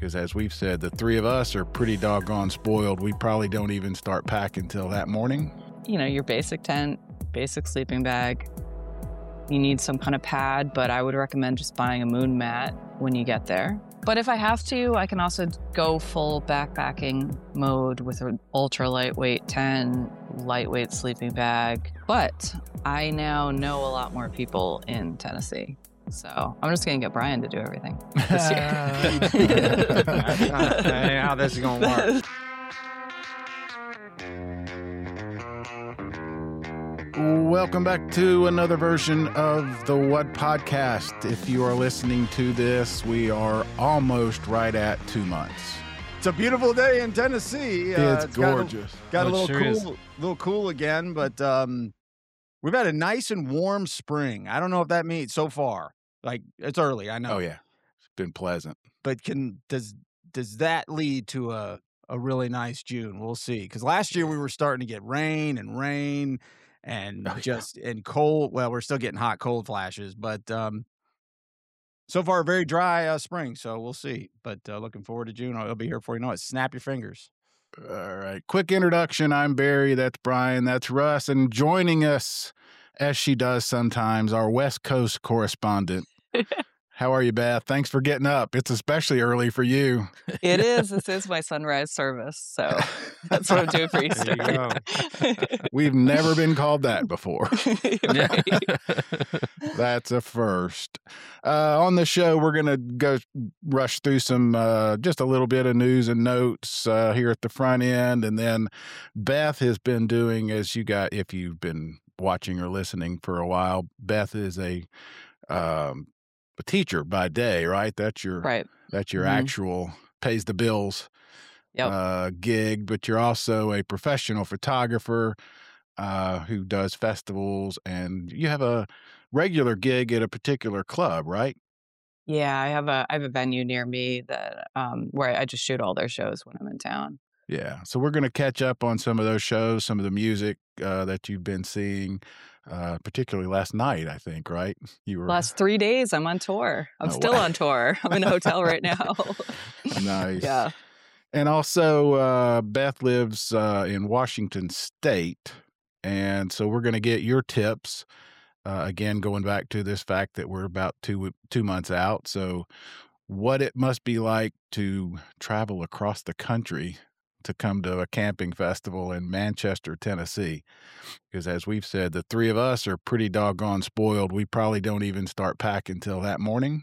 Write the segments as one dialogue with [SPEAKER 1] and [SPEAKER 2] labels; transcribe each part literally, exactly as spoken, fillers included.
[SPEAKER 1] Because as we've said, the three of us are pretty doggone spoiled. We probably don't even start packing till that morning.
[SPEAKER 2] You know, your basic tent, basic sleeping bag. You need some kind of pad, but I would recommend just buying a moon mat when you get there. But if I have to, I can also go full backpacking mode with an ultra lightweight tent, lightweight sleeping bag. But I now know a lot more people in Tennessee. So I'm just going to get Brian to do everything this year.
[SPEAKER 3] That's not how this is going to work.
[SPEAKER 1] Welcome back to another version of the What Podcast. If you are listening to this, we are almost right at two months.
[SPEAKER 3] It's a beautiful day in Tennessee. Uh,
[SPEAKER 1] it's, it's gorgeous.
[SPEAKER 3] Got a, got
[SPEAKER 4] Oh,
[SPEAKER 3] a
[SPEAKER 4] it
[SPEAKER 3] little
[SPEAKER 4] sure
[SPEAKER 3] cool,
[SPEAKER 4] is.
[SPEAKER 3] little cool again, but um, we've had a nice and warm spring. I don't know if that means so far. Like it's early, I know.
[SPEAKER 1] Oh yeah, it's been pleasant.
[SPEAKER 3] But can does does that lead to a a really nice June? We'll see. Because last year we were starting to get rain and rain. And
[SPEAKER 1] oh,
[SPEAKER 3] just yeah. and cold. Well, we're still getting hot, cold flashes, but um, so far, a very dry uh, spring. So we'll see. But uh, looking forward to June. I'll be here before you know it. Snap your fingers.
[SPEAKER 1] All right. Quick introduction. I'm Barry. That's Brian. That's Russ. And joining us, as she does sometimes, our West Coast correspondent. How are you, Beth? Thanks for getting up. It's especially early for you.
[SPEAKER 2] It is. This is my sunrise service. So that's what I'm doing for Easter.
[SPEAKER 1] We've never been called that before.
[SPEAKER 2] Right.
[SPEAKER 1] That's a first. Uh, on the show, we're going to go rush through some, uh, just a little bit of news and notes uh, here at the front end. And then Beth has been doing, as you got, if you've been watching or listening for a while, Beth is a, um, a teacher by day, right? That's your
[SPEAKER 2] Right.
[SPEAKER 1] That's your
[SPEAKER 2] Mhm.
[SPEAKER 1] actual pays the bills
[SPEAKER 2] Yep.
[SPEAKER 1] uh, gig, but you're also a professional photographer uh, who does festivals, and you have a regular gig at a particular club, right?
[SPEAKER 2] Yeah, I have a I have a venue near me that um where I just shoot all their shows when I'm in town.
[SPEAKER 1] Yeah. So we're going to catch up on some of those shows, some of the music uh, that you've been seeing, uh, particularly last night, I think, right? You were
[SPEAKER 2] Last three days I'm on tour. I'm
[SPEAKER 1] Oh,
[SPEAKER 2] still
[SPEAKER 1] wow.
[SPEAKER 2] on tour. I'm in a hotel right now.
[SPEAKER 1] nice.
[SPEAKER 2] Yeah.
[SPEAKER 1] And also, uh, Beth lives uh, in Washington State. And so we're going to get your tips. Uh, again, going back to this fact that we're about two two months out. So what it must be like to travel across the country to come to a camping festival in Manchester, Tennessee. Because as we've said, the three of us are pretty doggone spoiled. We probably don't even start packing till that morning.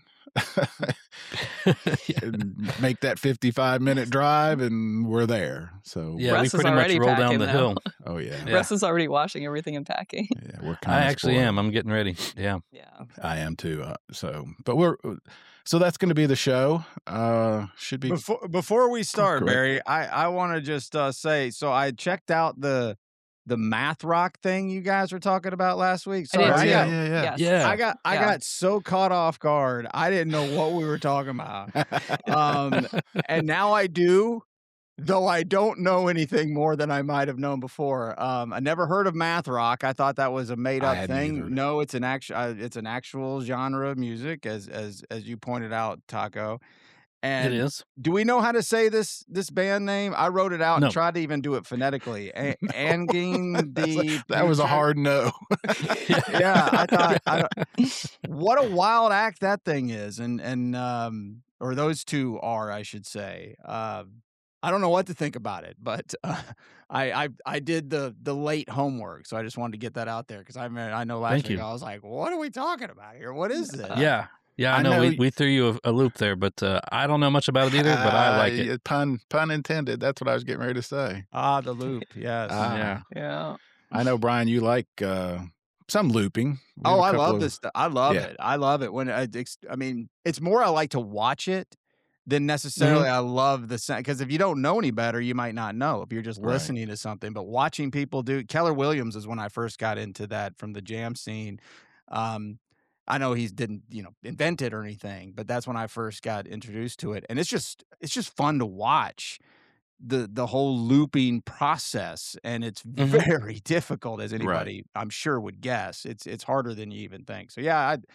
[SPEAKER 1] And make that fifty-five minute drive and we're there. So
[SPEAKER 4] Yeah,
[SPEAKER 2] Russ
[SPEAKER 4] we
[SPEAKER 2] is
[SPEAKER 4] pretty much
[SPEAKER 2] already
[SPEAKER 4] roll down
[SPEAKER 2] packing,
[SPEAKER 4] the
[SPEAKER 2] though.
[SPEAKER 4] hill.
[SPEAKER 1] oh yeah.
[SPEAKER 4] Yeah.
[SPEAKER 2] Russ is already washing everything and packing.
[SPEAKER 1] Yeah, we're
[SPEAKER 4] I
[SPEAKER 1] kind of
[SPEAKER 4] actually am. I'm getting ready. Yeah.
[SPEAKER 2] Yeah.
[SPEAKER 1] I am too. Uh, so, but we're so that's going to be the show. Uh, should be
[SPEAKER 3] Before before we start,
[SPEAKER 1] correct.
[SPEAKER 3] Barry, I I want to just uh, say. So I checked out the the math rock thing you guys were talking about last week.
[SPEAKER 2] I did
[SPEAKER 3] Sorry,
[SPEAKER 1] Oh,
[SPEAKER 2] too.
[SPEAKER 1] yeah,
[SPEAKER 3] got,
[SPEAKER 1] yeah, yeah.
[SPEAKER 2] Yes.
[SPEAKER 4] Yeah.
[SPEAKER 3] I got I
[SPEAKER 2] Yeah.
[SPEAKER 3] got so caught off guard. I didn't know what we were talking about. Um, and now I do, though I don't know anything more than I might have known before. Um, I never heard of math rock. I thought that was a made
[SPEAKER 1] I
[SPEAKER 3] up
[SPEAKER 1] hadn't
[SPEAKER 3] thing.
[SPEAKER 1] either.
[SPEAKER 3] No, it's an actual uh, it's an actual genre of music, as as as you pointed out, Taco. And
[SPEAKER 4] It is.
[SPEAKER 3] do we know how to say this this band name? I wrote it out
[SPEAKER 4] No.
[SPEAKER 3] and tried to even do it phonetically. A- Anging
[SPEAKER 1] That's a-
[SPEAKER 3] the
[SPEAKER 1] that was a
[SPEAKER 3] Future?
[SPEAKER 1] hard no.
[SPEAKER 3] Yeah, I thought I don't, what a wild act that thing is, and and um or those two are, I should say. Uh, I don't know what to think about it, but uh, I I I did the the late homework, so I just wanted to get that out there because I mean I know last
[SPEAKER 4] Thank
[SPEAKER 3] week
[SPEAKER 4] you.
[SPEAKER 3] I was like, what are we talking about here? What is this?
[SPEAKER 4] Yeah. Yeah, I,
[SPEAKER 1] I
[SPEAKER 4] know,
[SPEAKER 1] know
[SPEAKER 4] we,
[SPEAKER 1] y-
[SPEAKER 4] we threw you a, a loop there, but uh, I don't know much about it either, but I like
[SPEAKER 1] Uh,
[SPEAKER 4] it.
[SPEAKER 1] yeah, Pun pun intended. That's what I was getting ready to say.
[SPEAKER 3] Ah, the loop. Yes.
[SPEAKER 1] Ah.
[SPEAKER 4] Yeah.
[SPEAKER 2] Yeah.
[SPEAKER 1] I know, Brian, you like uh, some looping. We
[SPEAKER 3] Oh,
[SPEAKER 1] have a
[SPEAKER 3] I
[SPEAKER 1] couple
[SPEAKER 3] love
[SPEAKER 1] of-
[SPEAKER 3] this stuff. I love
[SPEAKER 1] Yeah.
[SPEAKER 3] it. I love it when I, it's, I mean, it's more I like to watch it than necessarily I love the sound. Because if you don't know any better, you might not know if you're just
[SPEAKER 1] Right.
[SPEAKER 3] listening to something. But watching people do, Keller Williams is when I first got into that from the jam scene. Um, I know he didn't, you know, invent it or anything, but that's when I first got introduced to it, and it's just, it's just fun to watch the the whole looping process, and it's
[SPEAKER 4] Mhm.
[SPEAKER 3] very difficult, as anybody I'm sure would guess. It's it's harder than you even think. So yeah, I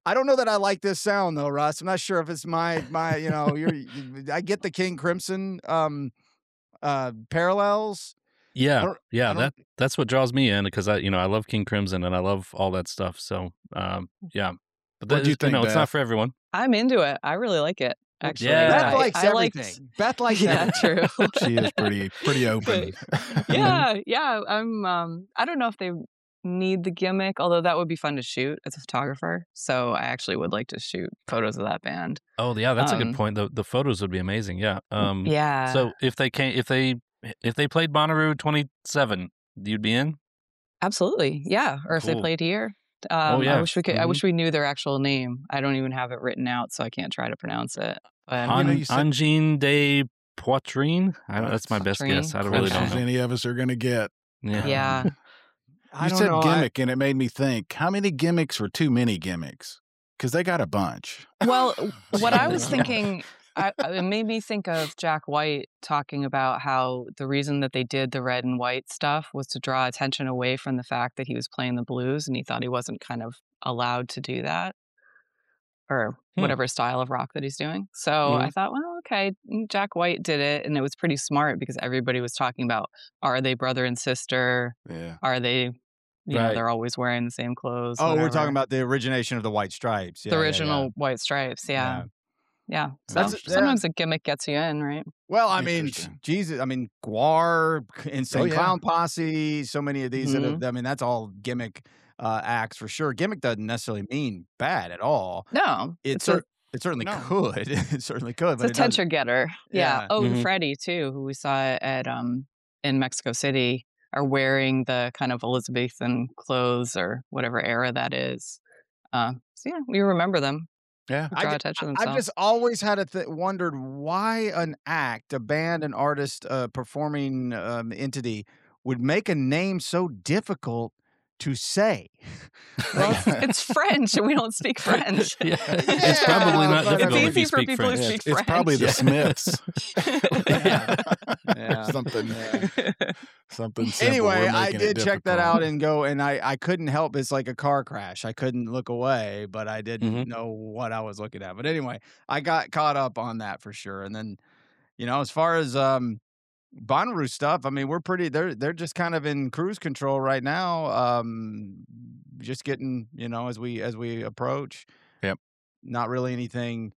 [SPEAKER 3] I don't know that I like this sound though, Russ. I'm not sure if it's my my. You know, you're. You, I get the King Crimson um, uh, parallels. I
[SPEAKER 4] Yeah,
[SPEAKER 3] don't- I
[SPEAKER 4] yeah,
[SPEAKER 3] don't-
[SPEAKER 4] that that's what draws me in because I, you know, I love King Crimson and I love all that stuff. So, um, yeah, but
[SPEAKER 1] What'd
[SPEAKER 4] that
[SPEAKER 1] you
[SPEAKER 4] is-
[SPEAKER 1] think,
[SPEAKER 4] know, it's not
[SPEAKER 1] Beth?
[SPEAKER 4] for everyone.
[SPEAKER 2] I'm into it. I really like it. Actually,
[SPEAKER 4] Yeah.
[SPEAKER 3] Beth
[SPEAKER 2] I-
[SPEAKER 3] likes
[SPEAKER 2] I liked-
[SPEAKER 3] everything. Beth likes
[SPEAKER 2] Yeah,
[SPEAKER 3] everything.
[SPEAKER 2] true.
[SPEAKER 1] She is pretty pretty open.
[SPEAKER 2] yeah, yeah. I'm. Um, I don't know if they need the gimmick, although that would be fun to shoot as a photographer. So I actually would like to shoot photos of that band.
[SPEAKER 4] Oh, yeah, that's a
[SPEAKER 2] Um,
[SPEAKER 4] good point. The the photos would be amazing. Yeah. Um.
[SPEAKER 2] Yeah.
[SPEAKER 4] So if they can't, if they if they played Bonnaroo twenty-seven, you'd be in.
[SPEAKER 2] Absolutely, yeah. Or if they
[SPEAKER 4] Cool.
[SPEAKER 2] played here. Um,
[SPEAKER 4] yeah.
[SPEAKER 2] I wish we could. I
[SPEAKER 4] Mhm.
[SPEAKER 2] wish we knew their actual name. I don't even have it written out, so I can't try to pronounce it. But
[SPEAKER 1] You know,
[SPEAKER 4] An,
[SPEAKER 1] you said-
[SPEAKER 4] Angine de Poitrine. I don't, that's my best
[SPEAKER 2] Poitrine.
[SPEAKER 4] guess. I don't really
[SPEAKER 1] Closest
[SPEAKER 4] don't know.
[SPEAKER 1] any of us are going to get.
[SPEAKER 4] Yeah.
[SPEAKER 2] yeah,
[SPEAKER 3] I
[SPEAKER 1] You
[SPEAKER 3] don't
[SPEAKER 1] said
[SPEAKER 3] know. I-
[SPEAKER 1] gimmick, and it made me think: how many gimmicks were too many gimmicks? Because they got a bunch.
[SPEAKER 2] well, what I was thinking, I, it made me think of Jack White talking about how the reason that they did the red and white stuff was to draw attention away from the fact that he was playing the blues and he thought he wasn't kind of allowed to do that or
[SPEAKER 4] Hmm.
[SPEAKER 2] whatever style of rock that he's doing. So I
[SPEAKER 4] Mhm.
[SPEAKER 2] thought, well, okay, Jack White did it. And it was pretty smart because everybody was talking about, are they brother and sister?
[SPEAKER 1] Yeah.
[SPEAKER 2] Are they, you know,
[SPEAKER 4] Right.
[SPEAKER 2] they're always wearing the same clothes.
[SPEAKER 3] Oh, we're
[SPEAKER 2] whatever.
[SPEAKER 3] talking about the origination of the White Stripes. Yeah,
[SPEAKER 2] the
[SPEAKER 3] yeah,
[SPEAKER 2] original
[SPEAKER 3] yeah.
[SPEAKER 2] white stripes. Yeah. Yeah. So
[SPEAKER 1] That's-
[SPEAKER 3] yeah.
[SPEAKER 2] sometimes a gimmick gets you in, right?
[SPEAKER 3] Well, I mean,
[SPEAKER 1] Interesting.
[SPEAKER 3] Jesus, I mean, Guar, Insane
[SPEAKER 1] Oh, yeah.
[SPEAKER 3] Clown Posse, so many of these that
[SPEAKER 2] Mm-hmm.
[SPEAKER 3] have, I mean, that's all gimmick uh, acts for sure. Gimmick doesn't necessarily mean bad at all.
[SPEAKER 2] No.
[SPEAKER 3] It,
[SPEAKER 2] It's a,
[SPEAKER 3] cer- it certainly
[SPEAKER 1] No.
[SPEAKER 3] could. It certainly could.
[SPEAKER 2] it's
[SPEAKER 3] But
[SPEAKER 2] a
[SPEAKER 3] it doesn't-
[SPEAKER 2] tension getter. Yeah.
[SPEAKER 3] Yeah.
[SPEAKER 2] Oh,
[SPEAKER 4] Mhm.
[SPEAKER 2] Freddie too, who we saw at um in Mexico City, are wearing the kind of Elizabethan clothes or whatever era that is. Uh, so yeah, we remember them.
[SPEAKER 1] Yeah.
[SPEAKER 3] I
[SPEAKER 2] Draw
[SPEAKER 3] ju-
[SPEAKER 2] attention to
[SPEAKER 3] I've
[SPEAKER 2] themselves.
[SPEAKER 3] just always had a th- wondered why an act, a band, an artist, a performing um, entity would make a name so difficult to say.
[SPEAKER 2] Well, it's, it's French, and we don't speak French.
[SPEAKER 4] Yeah. It's
[SPEAKER 3] Yeah,
[SPEAKER 4] probably not
[SPEAKER 3] but-
[SPEAKER 4] difficult
[SPEAKER 2] It's
[SPEAKER 4] if you
[SPEAKER 2] easy for
[SPEAKER 4] speak
[SPEAKER 2] people who
[SPEAKER 4] French.
[SPEAKER 2] speak
[SPEAKER 1] It's
[SPEAKER 2] French.
[SPEAKER 1] probably the
[SPEAKER 4] Yeah.
[SPEAKER 1] Smiths.
[SPEAKER 3] Yeah. Yeah.
[SPEAKER 1] Something.
[SPEAKER 3] Yeah.
[SPEAKER 1] Something simple.
[SPEAKER 3] Anyway,
[SPEAKER 1] We're
[SPEAKER 3] I
[SPEAKER 1] making
[SPEAKER 3] did
[SPEAKER 1] it
[SPEAKER 3] check that
[SPEAKER 1] difficult.
[SPEAKER 3] out and go, and I, I couldn't help. It's like a car crash. I couldn't look away, but I didn't
[SPEAKER 4] Mhm.
[SPEAKER 3] know what I was looking at. But anyway, I got caught up on that for sure. And then, you know, as far as um, Bonnaroo stuff, I mean, we're pretty. They're they're just kind of in cruise control right now. Um, just getting, you know, as we as we approach.
[SPEAKER 1] Yep.
[SPEAKER 3] Not really anything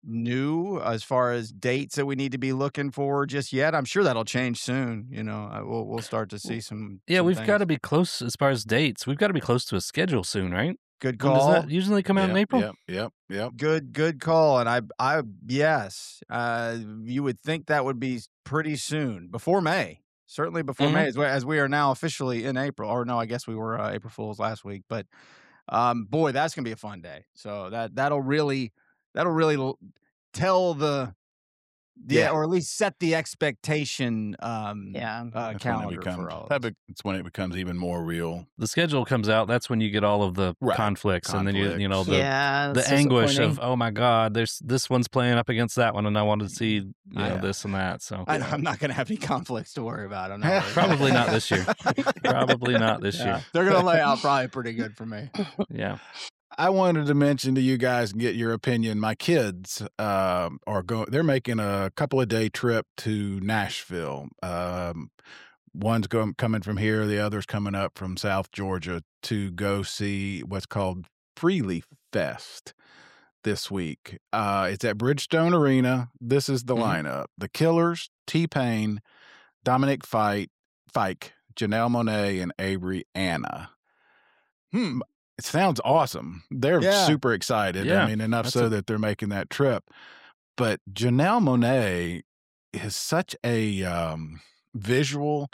[SPEAKER 3] new as far as dates that we need to be looking for just yet. I'm sure that'll change soon. You know, I- we'll we'll start to see some.
[SPEAKER 4] Yeah,
[SPEAKER 3] some
[SPEAKER 4] we've got
[SPEAKER 3] things.
[SPEAKER 4] to be close as far as dates. We've got to be close to a schedule soon, right?
[SPEAKER 3] Good
[SPEAKER 4] When does
[SPEAKER 3] call.
[SPEAKER 4] that usually come out in
[SPEAKER 1] Yep,
[SPEAKER 4] April?
[SPEAKER 1] Yep. Yep. Yep.
[SPEAKER 3] Good, good call. And I, I, yes, uh, you would think that would be pretty soon, before May. Certainly before
[SPEAKER 4] Mhm.
[SPEAKER 3] May, as we, as we are now officially in April. Or no, I guess we were uh, April Fools last week. But um, boy, that's gonna be a fun day. So that that'll really, that'll really l- tell the, yeah,
[SPEAKER 1] Yeah.
[SPEAKER 3] or at least set the expectation. Um,
[SPEAKER 2] Yeah.
[SPEAKER 3] uh,
[SPEAKER 1] That's when it
[SPEAKER 3] calendar
[SPEAKER 1] becomes,
[SPEAKER 3] for all.
[SPEAKER 1] that
[SPEAKER 3] of us.
[SPEAKER 1] be- it's when it becomes even more real.
[SPEAKER 4] The schedule comes out. That's when you get all of the
[SPEAKER 1] Right.
[SPEAKER 4] conflicts, and then you you know the
[SPEAKER 2] yeah.
[SPEAKER 4] the
[SPEAKER 2] it's
[SPEAKER 4] anguish of
[SPEAKER 2] disappointing.
[SPEAKER 4] oh my god, there's this one's playing up against that one, and I wanted to see you know
[SPEAKER 1] Yeah.
[SPEAKER 4] this and that. So
[SPEAKER 3] I, I'm not gonna have any conflicts to worry about. I'm not worried.
[SPEAKER 4] probably not this year. Probably not this
[SPEAKER 3] Yeah,
[SPEAKER 4] year.
[SPEAKER 3] they're gonna lay out probably pretty good for me.
[SPEAKER 4] Yeah.
[SPEAKER 1] I wanted to mention to you guys and get your opinion. My kids um, are going. They're making a couple of day trip to Nashville. Um, one's going coming from here. The other's coming up from South Georgia to go see what's called Freely Fest this week. Uh, it's at Bridgestone Arena. This is the
[SPEAKER 4] Mhm.
[SPEAKER 1] lineup: The Killers, T-Pain, Dominic Fike, Fike, Janelle Monáe, and Avery Anna. Hmm. It sounds awesome. They're
[SPEAKER 3] Yeah.
[SPEAKER 1] super excited.
[SPEAKER 4] Yeah,
[SPEAKER 1] I mean, enough
[SPEAKER 4] that's
[SPEAKER 1] so
[SPEAKER 4] a-
[SPEAKER 1] that they're making that trip. But Janelle Monáe is such a um, visual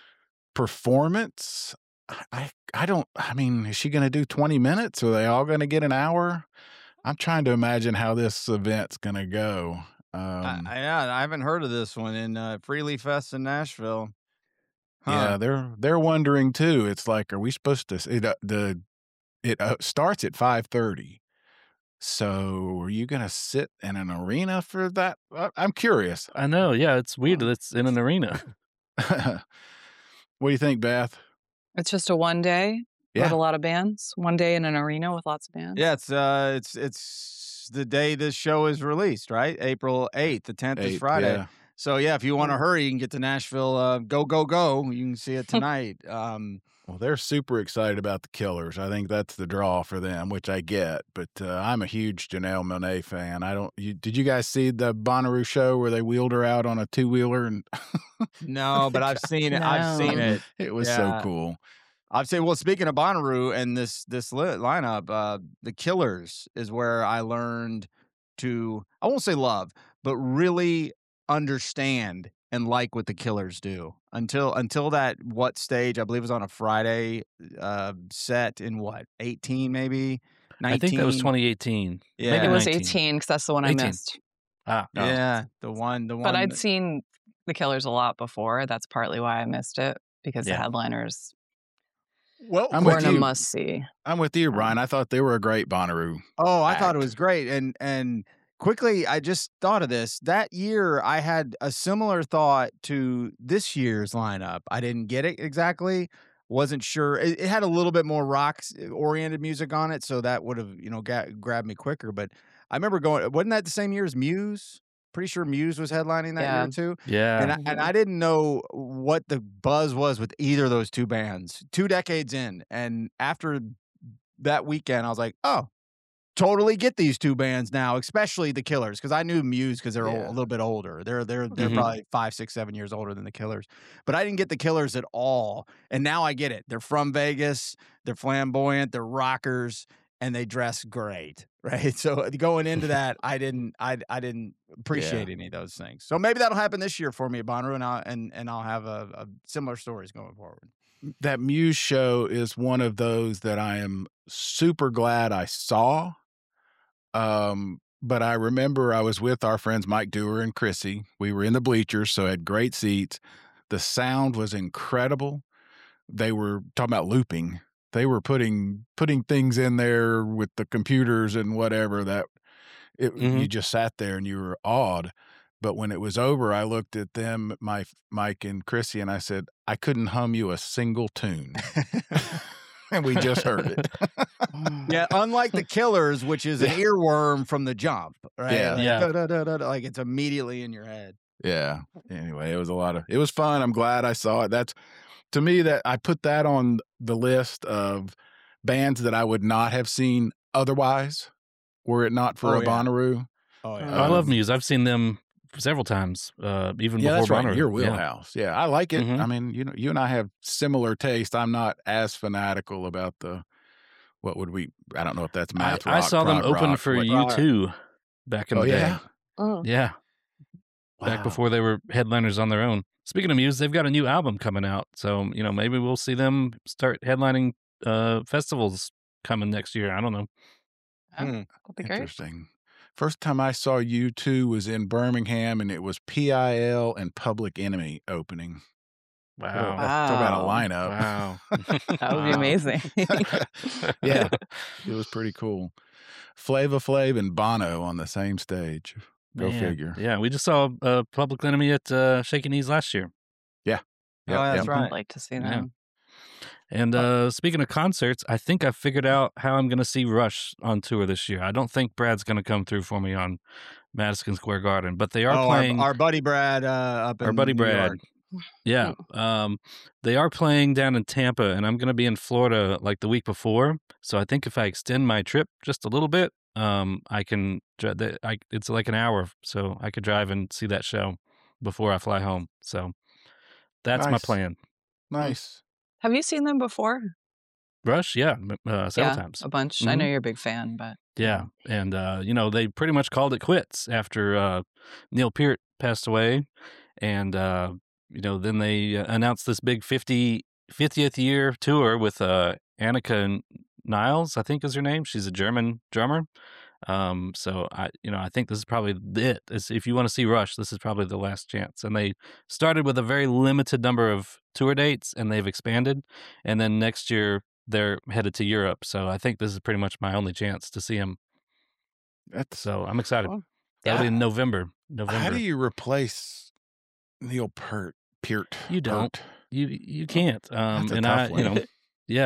[SPEAKER 1] performance. I- I I don't. I mean, is she going to do twenty minutes? Are they all going to get an hour? I'm trying to imagine how this event's going to go. Um,
[SPEAKER 3] I, I, yeah, I haven't heard of this one in uh, Freely Fest in Nashville. Huh.
[SPEAKER 1] Yeah, they're they're wondering too. It's like, are we supposed to? It uh, the it uh, starts at five thirty. So, are you going to sit in an arena for that? Uh, I'm curious.
[SPEAKER 4] I know. Yeah, it's weird that it's in an arena.
[SPEAKER 1] What do you think, Beth?
[SPEAKER 2] It's just a one day. With
[SPEAKER 1] Yeah.
[SPEAKER 2] a lot of bands. One day in an arena with lots of bands.
[SPEAKER 3] Yeah, it's uh, it's it's the day this show is released, right? April eighth. The tenth is
[SPEAKER 1] Eight,
[SPEAKER 3] Friday.
[SPEAKER 1] yeah.
[SPEAKER 3] So yeah, if you want to
[SPEAKER 2] Mm.
[SPEAKER 3] hurry, you can get to Nashville. Uh, go go go! You can see it tonight. Um,
[SPEAKER 1] Well, they're super excited about the Killers. I think that's the draw for them, which I get. But uh, I'm a huge Janelle Monáe fan. I don't. You, did you guys see the Bonnaroo show where they wheeled her out on a two wheeler? And
[SPEAKER 3] no, but I've seen it. I've seen
[SPEAKER 2] No.
[SPEAKER 3] it.
[SPEAKER 1] it was so
[SPEAKER 3] Yeah.
[SPEAKER 1] cool.
[SPEAKER 3] I'd say, well, speaking of Bonnaroo and this this li- lineup, uh, the Killers is where I learned to, I won't say love, but really understand and like what the Killers do. Until until that what stage, I believe it was on a Friday uh, set in what, eighteen maybe? nineteen?
[SPEAKER 4] I think that was twenty eighteen.
[SPEAKER 3] Yeah.
[SPEAKER 4] Maybe
[SPEAKER 2] It was
[SPEAKER 4] nineteen.
[SPEAKER 2] eighteen because that's the one I
[SPEAKER 4] eighteen.
[SPEAKER 2] missed.
[SPEAKER 4] Ah, oh.
[SPEAKER 3] Yeah, the one, the one.
[SPEAKER 2] But I'd
[SPEAKER 3] that-
[SPEAKER 2] seen the Killers a lot before. That's partly why I missed it because
[SPEAKER 4] Yeah.
[SPEAKER 2] the headliners
[SPEAKER 3] well,
[SPEAKER 1] I'm
[SPEAKER 2] were
[SPEAKER 1] with
[SPEAKER 2] a
[SPEAKER 1] you.
[SPEAKER 2] must see.
[SPEAKER 1] I'm with you, Brian. I thought they were a great Bonnaroo.
[SPEAKER 3] Oh, I thought it
[SPEAKER 1] act.
[SPEAKER 3] was great. And and quickly, I just thought of this. That year, I had a similar thought to this year's lineup. I didn't get it exactly. Wasn't sure. It, it had a little bit more rock oriented music on it, so that would have you know got, grabbed me quicker. But I remember going. Wasn't that the same year as Muse? Pretty sure Muse was headlining that
[SPEAKER 2] Yeah.
[SPEAKER 3] year too.
[SPEAKER 4] Yeah.
[SPEAKER 3] And I, and I didn't know what the buzz was with either of those two bands. Two decades in, and after that weekend, I was like, oh, totally get these two bands now, especially the Killers, because I knew Muse because they're
[SPEAKER 1] Yeah.
[SPEAKER 3] a little bit older. They're they're they're
[SPEAKER 4] Mhm.
[SPEAKER 3] probably five, six, seven years older than the Killers. But I didn't get the Killers at all, and now I get it. They're from Vegas. They're flamboyant. They're rockers, and they dress great, right? So going into that, I didn't I I didn't appreciate any of those things. So maybe that'll happen this year for me at Bonnaroo, and I'll and and I'll have a, a similar stories going forward.
[SPEAKER 1] That Muse show is one of those that I am super glad I saw. Um, but I remember I was with our friends Mike Dewar and Chrissy. We were in the bleachers, so had great seats. The sound was incredible. They were talking about looping. They were putting putting things in there with the computers and whatever that it,
[SPEAKER 4] Mhm.
[SPEAKER 1] you just sat there and you were awed. But when it was over, I looked at them, my Mike and Chrissy, and I said, I couldn't hum you a single tune. And we just heard it.
[SPEAKER 3] Yeah, unlike the Killers, which is an earworm from the jump, right?
[SPEAKER 1] Yeah.
[SPEAKER 3] Like,
[SPEAKER 4] Yeah.
[SPEAKER 3] da-da-da-da-da, like it's immediately in your head.
[SPEAKER 1] Yeah. Anyway, it was a lot of it was fun. I'm glad I saw it. That's to me that I put that on the list of bands that I would not have seen otherwise were it not for
[SPEAKER 3] Oh,
[SPEAKER 1] a
[SPEAKER 3] yeah.
[SPEAKER 1] Bonnaroo.
[SPEAKER 3] Oh
[SPEAKER 2] yeah.
[SPEAKER 4] I love
[SPEAKER 1] Um,
[SPEAKER 4] Muse. I've seen them several times, uh, even
[SPEAKER 1] Yeah,
[SPEAKER 4] before
[SPEAKER 1] that's right.
[SPEAKER 4] Bonnaroo.
[SPEAKER 1] Your
[SPEAKER 4] Yeah.
[SPEAKER 1] wheelhouse. Yeah. I like it.
[SPEAKER 4] Mhm.
[SPEAKER 1] I mean, you know, you and I have similar taste. I'm not as fanatical about the what would we I don't know if that's
[SPEAKER 4] I,
[SPEAKER 1] math
[SPEAKER 4] I
[SPEAKER 1] rock,
[SPEAKER 4] saw them
[SPEAKER 1] prog
[SPEAKER 4] open
[SPEAKER 1] rock,
[SPEAKER 4] for
[SPEAKER 1] what-
[SPEAKER 4] U two back in
[SPEAKER 1] Oh
[SPEAKER 4] the day.
[SPEAKER 1] yeah.
[SPEAKER 2] Oh.
[SPEAKER 4] Yeah, back
[SPEAKER 1] Wow.
[SPEAKER 4] before they were headliners on their own. Speaking of Muse, they've got a new album coming out, so you know maybe we'll see them start headlining uh, festivals coming next year. I don't know.
[SPEAKER 2] Yeah,
[SPEAKER 3] Hmm.
[SPEAKER 2] that'd be great.
[SPEAKER 1] Interesting. First time I saw U two was in Birmingham, and it was P I L and Public Enemy opening.
[SPEAKER 4] Wow,
[SPEAKER 1] Talk about a
[SPEAKER 2] Wow.
[SPEAKER 1] lineup.
[SPEAKER 4] wow,
[SPEAKER 2] That would be
[SPEAKER 3] Wow.
[SPEAKER 2] amazing.
[SPEAKER 1] Yeah, it was pretty cool. Flava Flav and Bono on the same stage. Go
[SPEAKER 4] Man.
[SPEAKER 1] figure.
[SPEAKER 4] Yeah, we just saw uh, Public Enemy at uh, Shaky Knees last year.
[SPEAKER 1] Yep,
[SPEAKER 3] Oh, that's
[SPEAKER 1] yep.
[SPEAKER 3] right.
[SPEAKER 2] I'd like to see
[SPEAKER 4] Yeah.
[SPEAKER 2] them.
[SPEAKER 4] And uh, speaking of concerts, I think I figured out how I'm going to see Rush on tour this year. I don't think Brad's going to come through for me on Madison Square Garden, but they are
[SPEAKER 3] Oh,
[SPEAKER 4] playing.
[SPEAKER 3] our, our buddy Brad uh, up in
[SPEAKER 4] Our buddy
[SPEAKER 3] New
[SPEAKER 4] Brad.
[SPEAKER 3] York.
[SPEAKER 4] Yeah. Um, they are playing down in Tampa, and I'm going to be in Florida like the week before. So I think if I extend my trip just a little bit, um, I can. dri- the- I, it's like an hour, so I could drive and see that show before I fly home. So that's my
[SPEAKER 1] Nice.
[SPEAKER 4] plan.
[SPEAKER 1] Nice.
[SPEAKER 2] Have you seen them before?
[SPEAKER 4] Rush, yeah, m- uh, several
[SPEAKER 2] yeah,
[SPEAKER 4] times.
[SPEAKER 2] a bunch. I know
[SPEAKER 4] Mhm.
[SPEAKER 2] you're a big fan, but
[SPEAKER 4] Yeah, and uh, you know they pretty much called it quits after uh, Neil Peart passed away, and uh, you know then they uh, announced this big fifty, fiftieth year tour with uh, Annika Niles, I think is her name. She's a German drummer. Um, so I, you know, I think this is probably it. It's, if you want to see Rush, this is probably the last chance. And they started with a very limited number of tour dates, and they've expanded. And then next year they're headed to Europe. So I think this is pretty much my only chance to see him.
[SPEAKER 1] That's
[SPEAKER 4] So I'm excited.
[SPEAKER 2] Cool.
[SPEAKER 4] That'll be
[SPEAKER 1] Yeah.
[SPEAKER 4] in November. November.
[SPEAKER 1] How do you replace Neil Peart? Peart.
[SPEAKER 4] You don't.
[SPEAKER 1] Peart?
[SPEAKER 4] You you can't. Um,
[SPEAKER 1] That's a
[SPEAKER 4] and
[SPEAKER 1] tough
[SPEAKER 4] I,
[SPEAKER 1] one.
[SPEAKER 4] you know, yeah.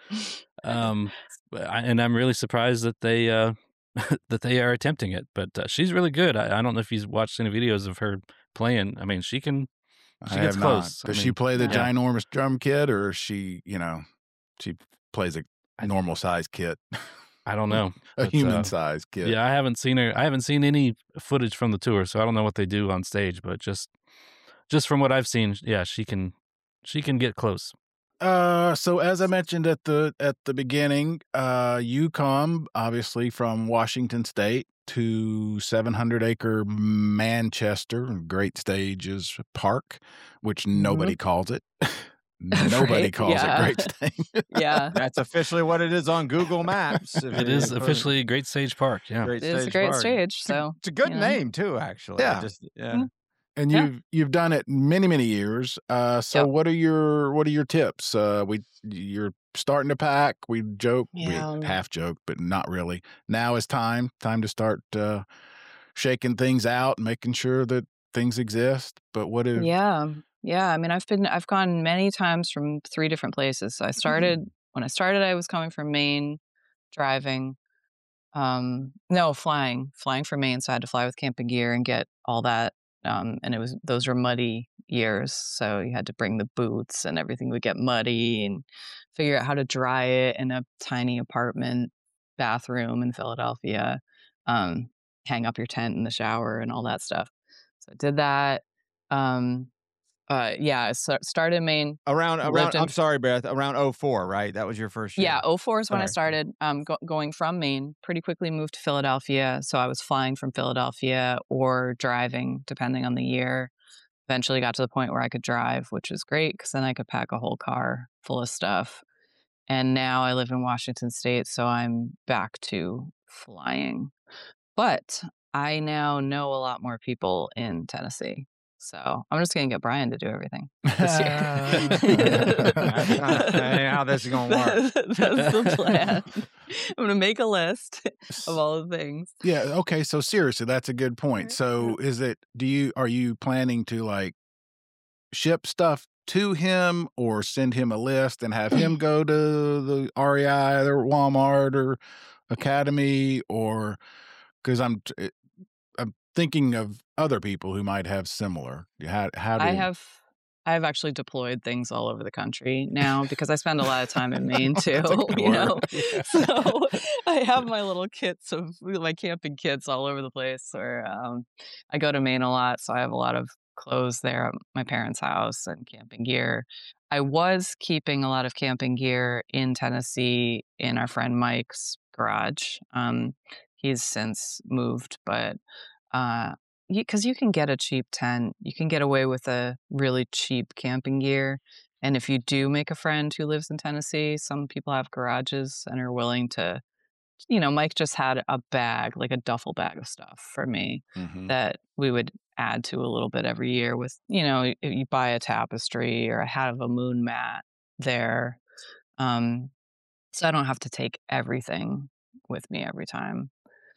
[SPEAKER 4] Um, but I, and I'm really surprised that they uh, that they are attempting it. But uh, she's really good. I, I don't know if you've watched any videos of her playing. I mean, she can. She
[SPEAKER 1] I
[SPEAKER 4] gets
[SPEAKER 1] have
[SPEAKER 4] close.
[SPEAKER 1] not. Does
[SPEAKER 4] I
[SPEAKER 1] she
[SPEAKER 4] mean,
[SPEAKER 1] play the
[SPEAKER 2] yeah.
[SPEAKER 1] ginormous drum kit, or is she, you know, she plays a
[SPEAKER 4] I-
[SPEAKER 1] normal size kit,
[SPEAKER 4] I don't know.
[SPEAKER 1] a
[SPEAKER 4] but,
[SPEAKER 1] human
[SPEAKER 4] uh,
[SPEAKER 1] size kit?
[SPEAKER 4] Yeah, I haven't seen her. I haven't seen any footage from the tour, so I don't know what they do on stage. But just just from what I've seen, yeah, she can she can get close.
[SPEAKER 1] Uh, so as I mentioned at the at the beginning, uh, you come obviously from Washington State to seven hundred acre Manchester, Great Stages Park, which nobody calls it. Nobody
[SPEAKER 2] Right?
[SPEAKER 1] calls
[SPEAKER 2] Yeah.
[SPEAKER 1] it Great Stage.
[SPEAKER 2] Yeah.
[SPEAKER 3] That's officially what it is on Google Maps. if
[SPEAKER 4] It
[SPEAKER 3] you-
[SPEAKER 4] is
[SPEAKER 3] for
[SPEAKER 4] officially Great Stage Park. Yeah.
[SPEAKER 3] Great
[SPEAKER 2] It is a
[SPEAKER 3] Stage
[SPEAKER 2] great
[SPEAKER 3] Park.
[SPEAKER 2] stage.
[SPEAKER 3] It's a-
[SPEAKER 2] So
[SPEAKER 3] It's a good
[SPEAKER 2] you know.
[SPEAKER 3] name too, actually. I
[SPEAKER 1] Yeah.
[SPEAKER 3] Just, yeah.
[SPEAKER 2] Mm.
[SPEAKER 1] And
[SPEAKER 2] Yeah.
[SPEAKER 1] you've you've done it many many years. Uh, so
[SPEAKER 2] Yep.
[SPEAKER 1] what are your what are your tips? Uh, we you're starting to pack. We joke,
[SPEAKER 2] Yeah.
[SPEAKER 1] we half joke, but not really. Now is time time to start uh, shaking things out, making sure that things exist. But what if?
[SPEAKER 2] Yeah. Yeah. I mean, I've been, I've gone many times from three different places. So I started, when I started, I was coming from Maine, driving, um, no, flying, flying from Maine. So I had to fly with camping gear and get all that. Um, and it was, those were muddy years. So you had to bring the boots and everything would get muddy and figure out how to dry it in a tiny apartment bathroom in Philadelphia, um, hang up your tent in the shower and all that stuff. So I did that. Um, uh, yeah, I s- started in Maine.
[SPEAKER 3] Around, around.
[SPEAKER 2] Lived in-
[SPEAKER 3] I'm sorry, Beth. Around oh four, right? That was your first year.
[SPEAKER 2] Yeah, oh four is when I
[SPEAKER 3] Sorry.
[SPEAKER 2] started um, go- going from Maine. Pretty quickly moved to Philadelphia. So I was flying from Philadelphia or driving, depending on the year. Eventually got to the point where I could drive, which was great because then I could pack a whole car full of stuff. And now I live in Washington State, so I'm back to flying. But I now know a lot more people in Tennessee. So I'm just going to get Brian to do everything this year.
[SPEAKER 3] That's not how this is gonna work.
[SPEAKER 2] That's the plan. I'm going to make a list of all the things.
[SPEAKER 1] Yeah. Okay. So seriously, that's a good point. So is it? Do you are you planning to like ship stuff to him or send him a list and have him go to the R E I or Walmart or Academy, or because I'm t- I'm thinking of other people who might have similar. How how do
[SPEAKER 2] I have I have actually deployed things all over the country now because I spend a lot of time in Maine too,
[SPEAKER 1] That's a good
[SPEAKER 2] you know.
[SPEAKER 1] word. Yeah.
[SPEAKER 2] So I have my little kits of my camping kits all over the place. Or um, I go to Maine a lot, so I have a lot of clothes there at my parents' house and camping gear. I was keeping a lot of camping gear in Tennessee in our friend Mike's garage. Um, he's since moved, but uh, because you can get a cheap tent, you can get away with a really cheap camping gear. And if you do make a friend who lives in Tennessee, some people have garages and are willing to, you know, Mike just had a bag, like a duffel bag of stuff for me
[SPEAKER 1] Mhm.
[SPEAKER 2] that we would add to a little bit every year with, you know, y- you buy a tapestry or I have a moon mat there. Um, so I don't have to take everything with me every time.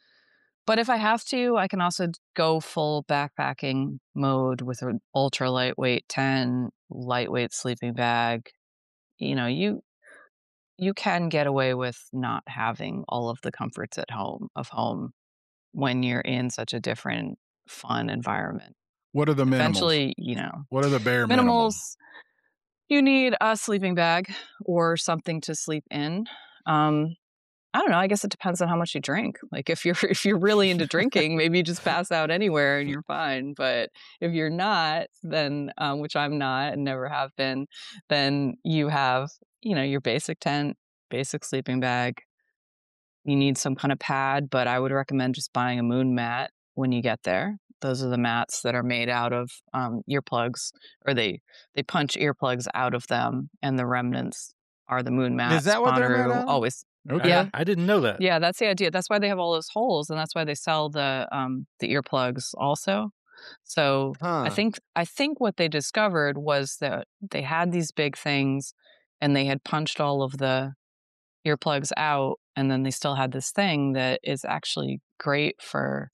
[SPEAKER 2] But if I have to, I can also d- go full backpacking mode with an ultra lightweight tent, lightweight sleeping bag. You know, you you can get away with not having all of the comforts at home of home when you're in such a different fun environment.
[SPEAKER 1] What are the minimals?
[SPEAKER 2] Eventually, you know,
[SPEAKER 1] What are the bare minimals?
[SPEAKER 2] minimals, you need a sleeping bag or something to sleep in. Um, I don't know. I guess it depends on how much you drink. Like if you're if you're really into drinking, maybe you just pass out anywhere and you're fine. But if you're not, then um, which I'm not and never have been, then you have you know your basic tent, basic sleeping bag. You need some kind of pad, but I would recommend just buying a moon mat when you get there. Those are the mats that are made out of um, earplugs, or they they punch earplugs out of them, and the remnants are the moon mats.
[SPEAKER 3] Is that what they're made
[SPEAKER 2] Bonnaroo
[SPEAKER 3] out of?
[SPEAKER 2] always
[SPEAKER 1] Okay.
[SPEAKER 2] Yeah.
[SPEAKER 4] I didn't know that.
[SPEAKER 2] yeah, that's the idea. That's why they have all those holes, and that's why they sell the um the earplugs also. So I
[SPEAKER 3] Huh.
[SPEAKER 2] think I think what they discovered was that they had these big things, and they had punched all of the earplugs out, and then they still had this thing that is actually great for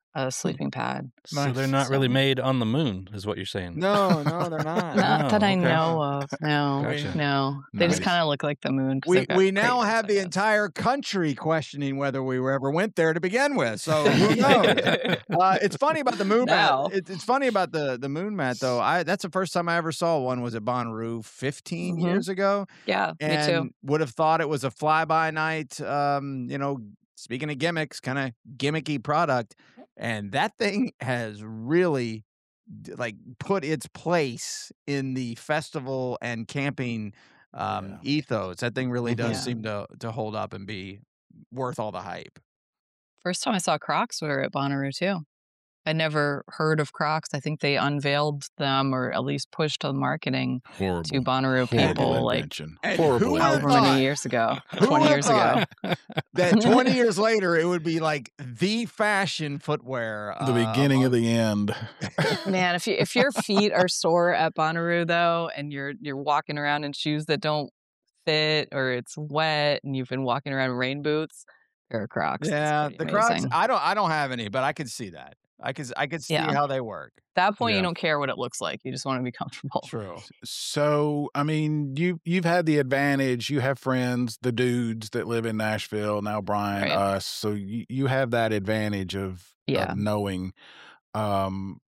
[SPEAKER 2] a sleeping pad.
[SPEAKER 4] So they're not
[SPEAKER 2] So-
[SPEAKER 4] really made on the moon, is what you're saying.
[SPEAKER 3] No, no, they're not.
[SPEAKER 2] Not
[SPEAKER 4] Oh,
[SPEAKER 2] that I
[SPEAKER 4] okay.
[SPEAKER 2] know of. No,
[SPEAKER 4] Gotcha.
[SPEAKER 2] no. They just
[SPEAKER 1] Nice.
[SPEAKER 2] kind of look like the moon. 'cause
[SPEAKER 3] We
[SPEAKER 2] they've got
[SPEAKER 3] we now
[SPEAKER 2] craters,
[SPEAKER 3] have
[SPEAKER 2] I
[SPEAKER 3] the
[SPEAKER 2] guess.
[SPEAKER 3] entire country questioning whether we ever went there to begin with. So who knows? uh, it's funny about the moon
[SPEAKER 2] Now.
[SPEAKER 3] mat. It, it's funny about the the moon mat though. I that's the first time I ever saw one was at Bonnaroo fifteen
[SPEAKER 2] Mhm.
[SPEAKER 3] years ago,
[SPEAKER 2] Yeah, me
[SPEAKER 3] and
[SPEAKER 2] too.
[SPEAKER 3] would have thought it was a fly by night. Um, you know, speaking of gimmicks, kind of gimmicky product, and that thing has really d- like put its place in the festival and camping um
[SPEAKER 1] Yeah.
[SPEAKER 3] ethos. That thing really does
[SPEAKER 2] Yeah.
[SPEAKER 3] seem to to hold up and be worth all the hype.
[SPEAKER 2] First time I saw Crocs were at Bonnaroo too. I never heard of Crocs. I think they unveiled them or at least pushed the marketing
[SPEAKER 1] Horrible.
[SPEAKER 2] to Bonnaroo
[SPEAKER 1] Horrible
[SPEAKER 2] people like
[SPEAKER 1] invention.
[SPEAKER 3] And
[SPEAKER 1] Horrible
[SPEAKER 3] who would've
[SPEAKER 2] however
[SPEAKER 1] invention.
[SPEAKER 3] thought?
[SPEAKER 2] many years ago.
[SPEAKER 3] Who
[SPEAKER 2] twenty
[SPEAKER 3] would've
[SPEAKER 2] years ago.
[SPEAKER 3] thought that twenty years later it would be like the fashion footwear.
[SPEAKER 1] The
[SPEAKER 3] uh,
[SPEAKER 1] beginning of
[SPEAKER 3] among-
[SPEAKER 1] the end.
[SPEAKER 2] Man, if you if your feet are sore at Bonnaroo though, and you're you're walking around in shoes that don't fit or it's wet and you've been walking around in rain boots, there are Crocs. It's
[SPEAKER 3] Yeah,
[SPEAKER 2] pretty
[SPEAKER 3] the Crocs.
[SPEAKER 2] amazing.
[SPEAKER 3] I don't. I don't have any, but I could see that. I could. I could see
[SPEAKER 2] Yeah.
[SPEAKER 3] how they work.
[SPEAKER 2] At that point,
[SPEAKER 1] Yeah.
[SPEAKER 2] you don't care what it looks like. You just want to be comfortable.
[SPEAKER 3] True.
[SPEAKER 1] So, I mean, you you've had the advantage. You have friends, the dudes that live in Nashville now, Brian,
[SPEAKER 2] Right.
[SPEAKER 1] us. So you, you have that advantage of,
[SPEAKER 2] Yeah.
[SPEAKER 1] of knowing. Um,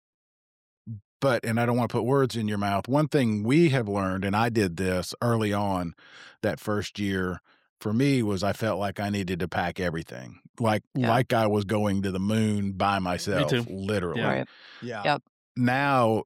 [SPEAKER 1] but and I don't want to put words in your mouth. One thing we have learned, and I did this early on, that first year for me was I felt like I needed to pack everything, like
[SPEAKER 2] Yeah.
[SPEAKER 1] like I was going to the moon by myself,
[SPEAKER 4] too.
[SPEAKER 1] literally.
[SPEAKER 4] Yeah.
[SPEAKER 2] Right.
[SPEAKER 3] Yeah.
[SPEAKER 2] Yep.
[SPEAKER 1] Now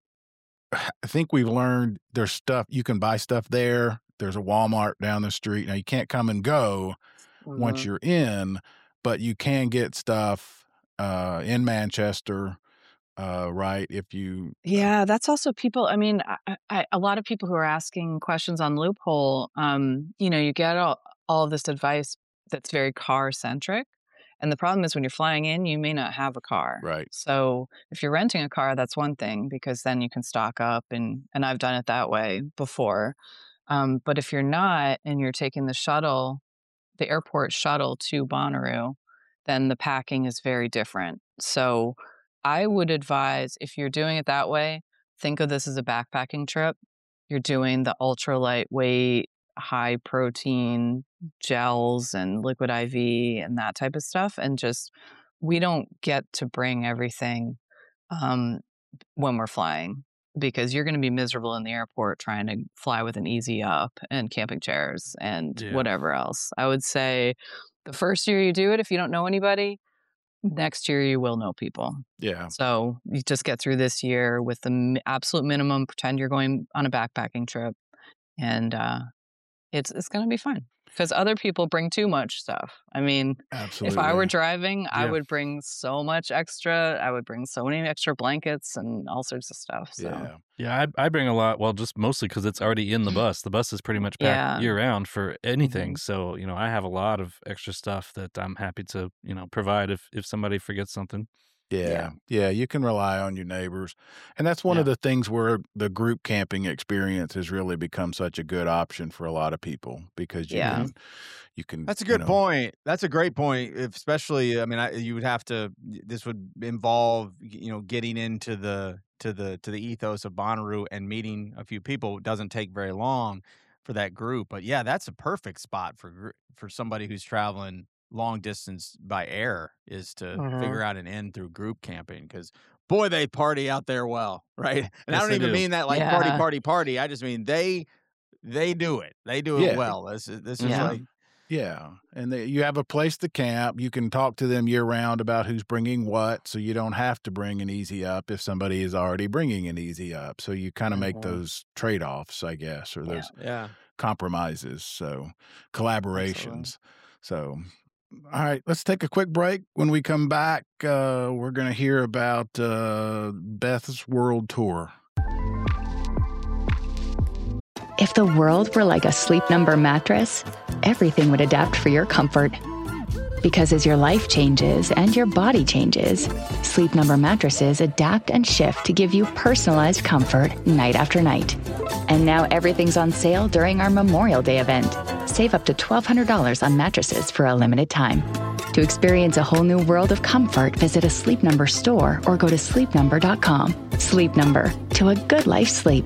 [SPEAKER 1] I think we've learned there's stuff you can buy stuff there. There's a Walmart down the street. Now you can't come and go once
[SPEAKER 2] Mhm.
[SPEAKER 1] you're in, but you can get stuff uh, in Manchester, uh, right? If you
[SPEAKER 2] Yeah, that's also people. I mean, I, I, a lot of people who are asking questions on Loophole, um, you know, you get all, all of this advice that's very car centric. And the problem is when you're flying in, you may not have a car.
[SPEAKER 1] Right.
[SPEAKER 2] So if you're renting a car, that's one thing because then you can stock up and, and I've done it that way before. Um, but if you're not and you're taking the shuttle, the airport shuttle to Bonnaroo, then the packing is very different. So I would advise if you're doing it that way, think of this as a backpacking trip. You're doing the ultra lightweight, high protein gels and liquid I V and that type of stuff. And just, we don't get to bring everything um, when we're flying because you're going to be miserable in the airport trying to fly with an Easy Up and camping chairs and
[SPEAKER 4] Yeah.
[SPEAKER 2] whatever else. I would say the first year you do it, if you don't know anybody, next year you will know people.
[SPEAKER 1] yeah.
[SPEAKER 2] So you just get through this year with the m- absolute minimum, pretend you're going on a backpacking trip, and uh, it's it's going to be fun because other people bring too much stuff. I mean,
[SPEAKER 1] Absolutely.
[SPEAKER 2] if I were driving, I
[SPEAKER 4] Yeah.
[SPEAKER 2] would bring so much extra. I would bring so many extra blankets and all sorts of stuff. So
[SPEAKER 1] Yeah.
[SPEAKER 4] Yeah, I, I bring a lot. Well, just mostly because it's already in the bus. The bus is pretty much packed
[SPEAKER 2] Yeah.
[SPEAKER 4] year round for anything.
[SPEAKER 2] Mhm.
[SPEAKER 4] So you know, I have a lot of extra stuff that I'm happy to you know provide if if somebody forgets something.
[SPEAKER 1] Yeah,
[SPEAKER 2] Yeah.
[SPEAKER 1] yeah, you can rely on your neighbors. And that's one of the things where the group camping experience has really become such a good option for a lot of people because you
[SPEAKER 2] Yeah.
[SPEAKER 1] can you can
[SPEAKER 3] That's a
[SPEAKER 1] you
[SPEAKER 3] good
[SPEAKER 1] know,
[SPEAKER 3] point. That's a great point. If, especially, I mean, I, you would have to. This would involve, you know, getting into the to the to the ethos of Bonnaroo and meeting a few people. It doesn't take very long for that group, but yeah, that's a perfect spot for gr- for somebody who's traveling long distance by air is to
[SPEAKER 2] Mhm.
[SPEAKER 3] figure out an end through group camping because boy, they party out there well, right? And I
[SPEAKER 4] Yes,
[SPEAKER 3] don't
[SPEAKER 4] they
[SPEAKER 3] even
[SPEAKER 4] do.
[SPEAKER 3] mean that like party,
[SPEAKER 2] Yeah.
[SPEAKER 3] party, party. I just mean they they do it. They do it
[SPEAKER 1] Yeah.
[SPEAKER 3] well. This is this is
[SPEAKER 2] Yeah.
[SPEAKER 3] like.
[SPEAKER 1] Yeah, and they, you have a place to camp. You can talk to them year round about who's bringing what, so you don't have to bring an Easy Up if somebody is already bringing an Easy Up. So you kind of make
[SPEAKER 2] Mhm.
[SPEAKER 1] those trade offs, I guess, or
[SPEAKER 2] Yeah.
[SPEAKER 1] those
[SPEAKER 3] Yeah.
[SPEAKER 1] compromises. So collaborations. So, all right, let's take a quick break. When we come back, uh, we're going to hear about uh, Beth's World Tour.
[SPEAKER 5] If the world were like a Sleep Number mattress, everything would adapt for your comfort. Because as your life changes and your body changes, Sleep Number mattresses adapt and shift to give you personalized comfort night after night. And now everything's on sale during our Memorial Day event. Save up to twelve hundred dollars on mattresses for a limited time. To experience a whole new world of comfort, visit a Sleep Number store or go to sleep number dot com. Sleep Number, to a good life sleep.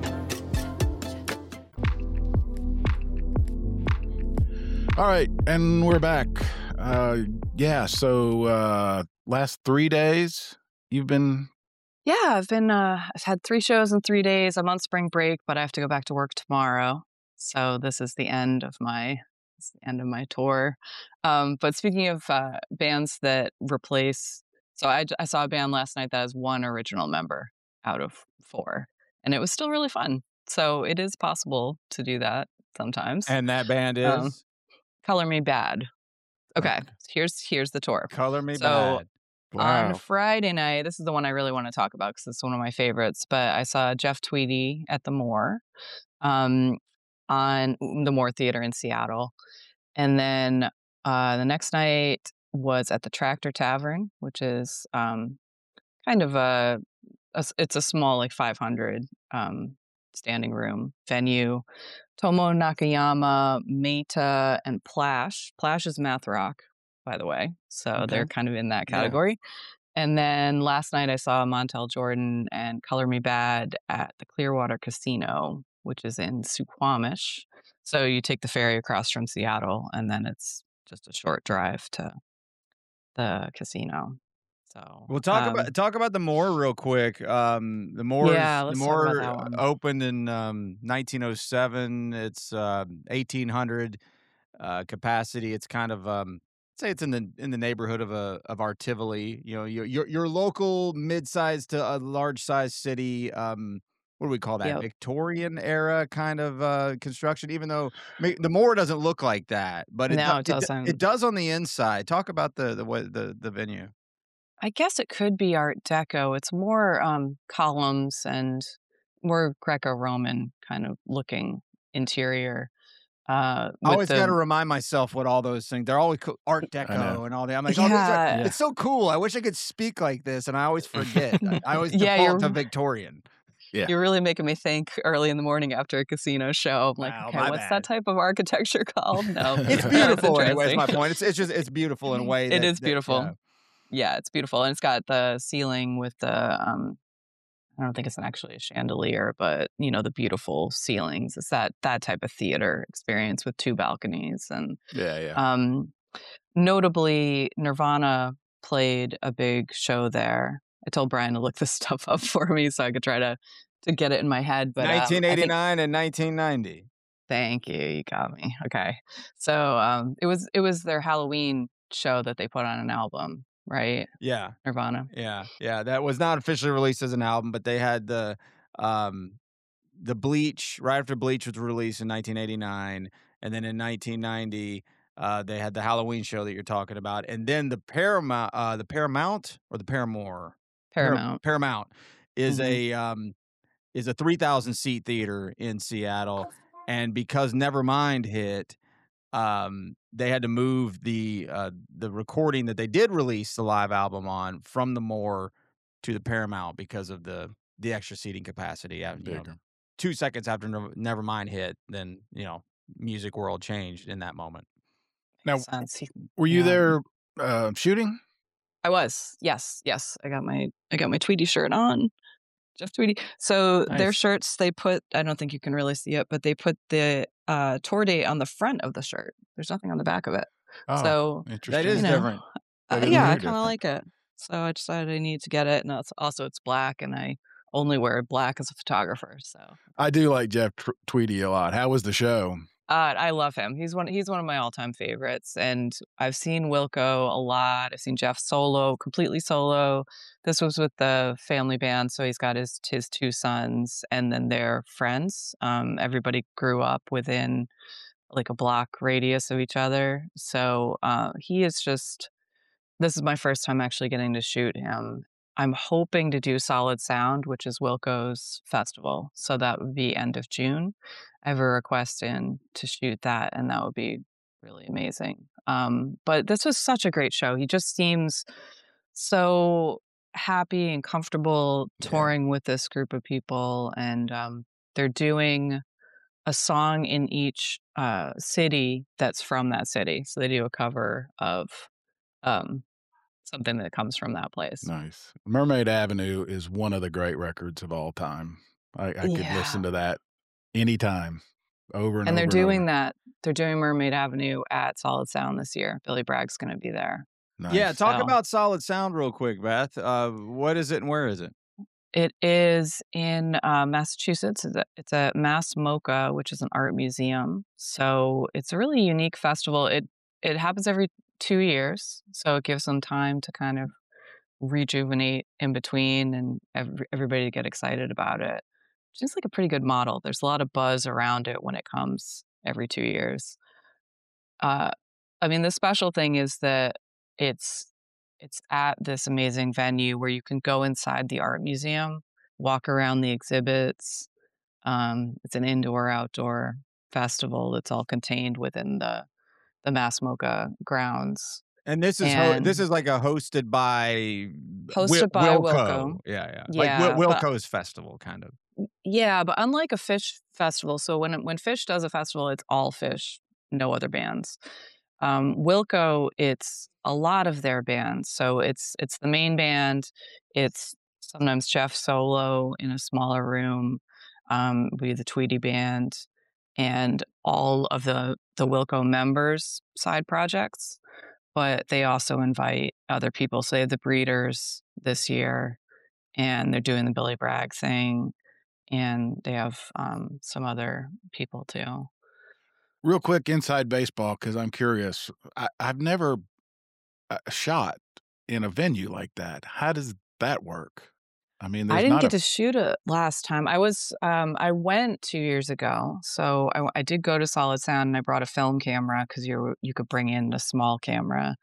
[SPEAKER 1] All right, and we're back. Uh, yeah, so uh, last three days you've been.
[SPEAKER 2] Yeah, I've been. Uh, I've had three shows in three days. I'm on spring break, but I have to go back to work tomorrow. So this is the end of my. It's the end of my tour. Um, but speaking of uh, bands that replace, so I, I saw a band last night that has one original member out of four, and it was still really fun. So it is possible to do that sometimes.
[SPEAKER 3] And that band is
[SPEAKER 2] Um, Color Me Bad. Okay,
[SPEAKER 1] Okay.
[SPEAKER 2] here's here's the tour.
[SPEAKER 3] Color Me
[SPEAKER 2] So
[SPEAKER 3] Bad.
[SPEAKER 2] on Friday night, this is the one I really want to talk about because it's one of my favorites. But I saw Jeff Tweedy at the Moore, um, on the Moore Theater in Seattle. And then uh, the next night was at the Tractor Tavern, which is um, kind of a, a s- it's a small, like five hundred um, standing room venue. Tomo Nakayama, Meta, and Plash. Plash is math rock, by the way. So
[SPEAKER 3] Okay.
[SPEAKER 2] they're kind of in that
[SPEAKER 3] Yeah.
[SPEAKER 2] category. And then last night I saw Montel Jordan and Color Me Bad at the Clearwater Casino, which is in Suquamish. So you take the ferry across from Seattle, and then it's just a short drive to the casino. So
[SPEAKER 3] Well, talk
[SPEAKER 2] um,
[SPEAKER 3] about talk about the Moore real quick. Um, the Moore
[SPEAKER 2] Yeah,
[SPEAKER 3] the
[SPEAKER 2] let's talk about
[SPEAKER 3] Moore
[SPEAKER 2] that one.
[SPEAKER 3] opened in um, nineteen oh seven. It's uh, eighteen hundred uh, capacity. It's kind of um, say it's in the in the neighborhood of a of our Tivoli. You know, your your, your local mid-sized to a large-sized city. Um, what do we call that?
[SPEAKER 2] Yep.
[SPEAKER 3] Victorian era kind of uh, construction. Even though ma- the Moore doesn't look like that, but it
[SPEAKER 2] No,
[SPEAKER 3] do-
[SPEAKER 2] it
[SPEAKER 3] it, do-
[SPEAKER 2] doesn't.
[SPEAKER 3] it does on the inside. Talk about the the way the the venue.
[SPEAKER 2] I guess it could be Art Deco. It's more um, columns and more Greco-Roman kind of looking interior. Uh,
[SPEAKER 3] I
[SPEAKER 2] with
[SPEAKER 3] always got to
[SPEAKER 2] the
[SPEAKER 3] remind myself what all those things. They're always co- Art
[SPEAKER 1] know.
[SPEAKER 3] Deco and all that. I'm like, oh, these are,
[SPEAKER 2] yeah,
[SPEAKER 3] it's so cool. I wish I could speak like this, and I always forget. I, I always
[SPEAKER 2] yeah,
[SPEAKER 3] default to
[SPEAKER 2] you're
[SPEAKER 3] Victorian.
[SPEAKER 1] Yeah.
[SPEAKER 2] you're really making me think early in the morning after a casino show. I'm like,
[SPEAKER 3] Wow,
[SPEAKER 2] okay,
[SPEAKER 3] my
[SPEAKER 2] what's
[SPEAKER 3] bad.
[SPEAKER 2] that type of architecture called? No,
[SPEAKER 3] It's
[SPEAKER 2] that's
[SPEAKER 3] beautiful anyway. Is
[SPEAKER 2] interesting.
[SPEAKER 3] my point. It's it's just it's beautiful in a way.
[SPEAKER 2] It
[SPEAKER 3] that,
[SPEAKER 2] is
[SPEAKER 3] that-
[SPEAKER 2] beautiful.
[SPEAKER 3] yeah.
[SPEAKER 2] Yeah, it's beautiful, and it's got the ceiling with the um, I don't think it's an actually a chandelier, but you know the beautiful ceilings. It's that that type of theater experience with two balconies, and
[SPEAKER 1] Yeah, yeah.
[SPEAKER 2] um, notably, Nirvana played a big show there. I told Brian to look this stuff up for me so I could try to to get it in my head. But um, I think,
[SPEAKER 3] nineteen eighty-nine and nineteen ninety.
[SPEAKER 2] thank you, you got me. Okay, so um, it was it was their Halloween show that they put on an album, right?
[SPEAKER 3] Yeah,
[SPEAKER 2] Nirvana.
[SPEAKER 3] yeah, yeah. That was not officially released as an album, but they had the um the Bleach right after Bleach was released in nineteen eighty-nine, and then in nineteen ninety. Uh, they had the Halloween show that you're talking about, and then the Paramount, uh, the Paramount or the Paramore, Par-
[SPEAKER 2] Paramount.
[SPEAKER 3] Paramount is
[SPEAKER 2] Mhm.
[SPEAKER 3] a um, is a three thousand seat theater in Seattle, and because Nevermind hit, um, they had to move the uh, the recording that they did release the live album on from the Moore to the Paramount because of the the extra seating capacity. Uh, you know,
[SPEAKER 1] Bigger.
[SPEAKER 3] two seconds after Never- Nevermind hit, then you know, music world changed in that moment.
[SPEAKER 1] Now,
[SPEAKER 2] Makes sense. He-
[SPEAKER 1] were you
[SPEAKER 2] yeah.
[SPEAKER 1] there uh, shooting?
[SPEAKER 2] I was. Yes, yes. I got my I got my Tweety shirt on. Jeff Tweedy. So their
[SPEAKER 1] Nice.
[SPEAKER 2] shirts, they put, I don't think you can really see it, but they put the uh, tour date on the front of the shirt. There's nothing on the back of it.
[SPEAKER 1] Oh,
[SPEAKER 2] so
[SPEAKER 1] interesting.
[SPEAKER 3] That is
[SPEAKER 2] You know,
[SPEAKER 3] different.
[SPEAKER 2] uh,
[SPEAKER 1] That is
[SPEAKER 2] yeah, I
[SPEAKER 1] very
[SPEAKER 2] kind of
[SPEAKER 1] different.
[SPEAKER 2] like it. So I decided I need to get it. And it's, also it's black, and I only wear black as a photographer. So
[SPEAKER 1] I do like Jeff Tw- Tweedy a lot. How was the show?
[SPEAKER 2] Uh, I love him. He's one. He's one of my all-time favorites, and I've seen Wilco a lot. I've seen Jeff solo, completely solo. This was with the family band, so he's got his his two sons, and then their friends. Um, everybody grew up within like a block radius of each other, so uh, he is just. This is my first time actually getting to shoot him. I'm hoping to do Solid Sound, which is Wilco's festival, so that would be end of June. I have a request in to shoot that, and that would be really amazing. Um, but this was such a great show. He just seems so happy and comfortable
[SPEAKER 1] Yeah.
[SPEAKER 2] touring with this group of people, and um, they're doing a song in each uh, city that's from that city. So they do a cover of um, something that comes from that place.
[SPEAKER 1] Nice. Mermaid Avenue is one of the great records of all time. I, I could
[SPEAKER 2] Yeah.
[SPEAKER 1] listen to that anytime, over and,
[SPEAKER 2] And they're
[SPEAKER 1] over
[SPEAKER 2] doing
[SPEAKER 1] and over.
[SPEAKER 2] that. They're doing Mermaid Avenue at Solid Sound this year. Billy Bragg's going to be there.
[SPEAKER 1] Nice.
[SPEAKER 3] Yeah, talk
[SPEAKER 2] So-
[SPEAKER 3] about Solid Sound real quick, Beth. Uh, what is it and where is it?
[SPEAKER 2] It is in uh, Massachusetts. It's a, it's a Mass MoCA, which is an art museum. So it's a really unique festival. It it happens every two years, so it gives them time to kind of rejuvenate in between and every, everybody to get excited about it. Seems like a pretty good model. There's a lot of buzz around it when it comes every two years. Uh, I mean, the special thing is that it's it's at this amazing venue where you can go inside the art museum, walk around the exhibits. Um, it's an indoor-outdoor festival that's all contained within the the Mass MoCA grounds.
[SPEAKER 3] And this is ho-
[SPEAKER 2] And-
[SPEAKER 3] this is like a hosted by
[SPEAKER 2] Hosted by
[SPEAKER 3] Wilco.
[SPEAKER 2] Wilco.
[SPEAKER 3] Yeah, yeah,
[SPEAKER 2] Yeah,
[SPEAKER 3] like Wil-
[SPEAKER 2] but-
[SPEAKER 3] Wilco's festival, kind of.
[SPEAKER 2] Yeah, but unlike a Fish festival, so when when Fish does a festival, it's all Fish, no other bands. Um, Wilco, it's a lot of their bands. So it's it's the main band. It's sometimes Jeff solo in a smaller room. Um, we the Tweety Band, and all of the the Wilco members' side projects. But they also invite other people. So they have the Breeders this year, and they're doing the Billy Bragg thing, and they have um, some other people too.
[SPEAKER 1] Real quick, inside baseball, because I'm curious. I, I've never uh, shot in a venue like that. How does that work? I mean, there's
[SPEAKER 2] I didn't
[SPEAKER 1] not
[SPEAKER 2] get
[SPEAKER 1] a,
[SPEAKER 2] to shoot it last time. I was um, I went two years ago, so I, I did go to Solid Sound, and I brought a film camera because you you could bring in a small camera,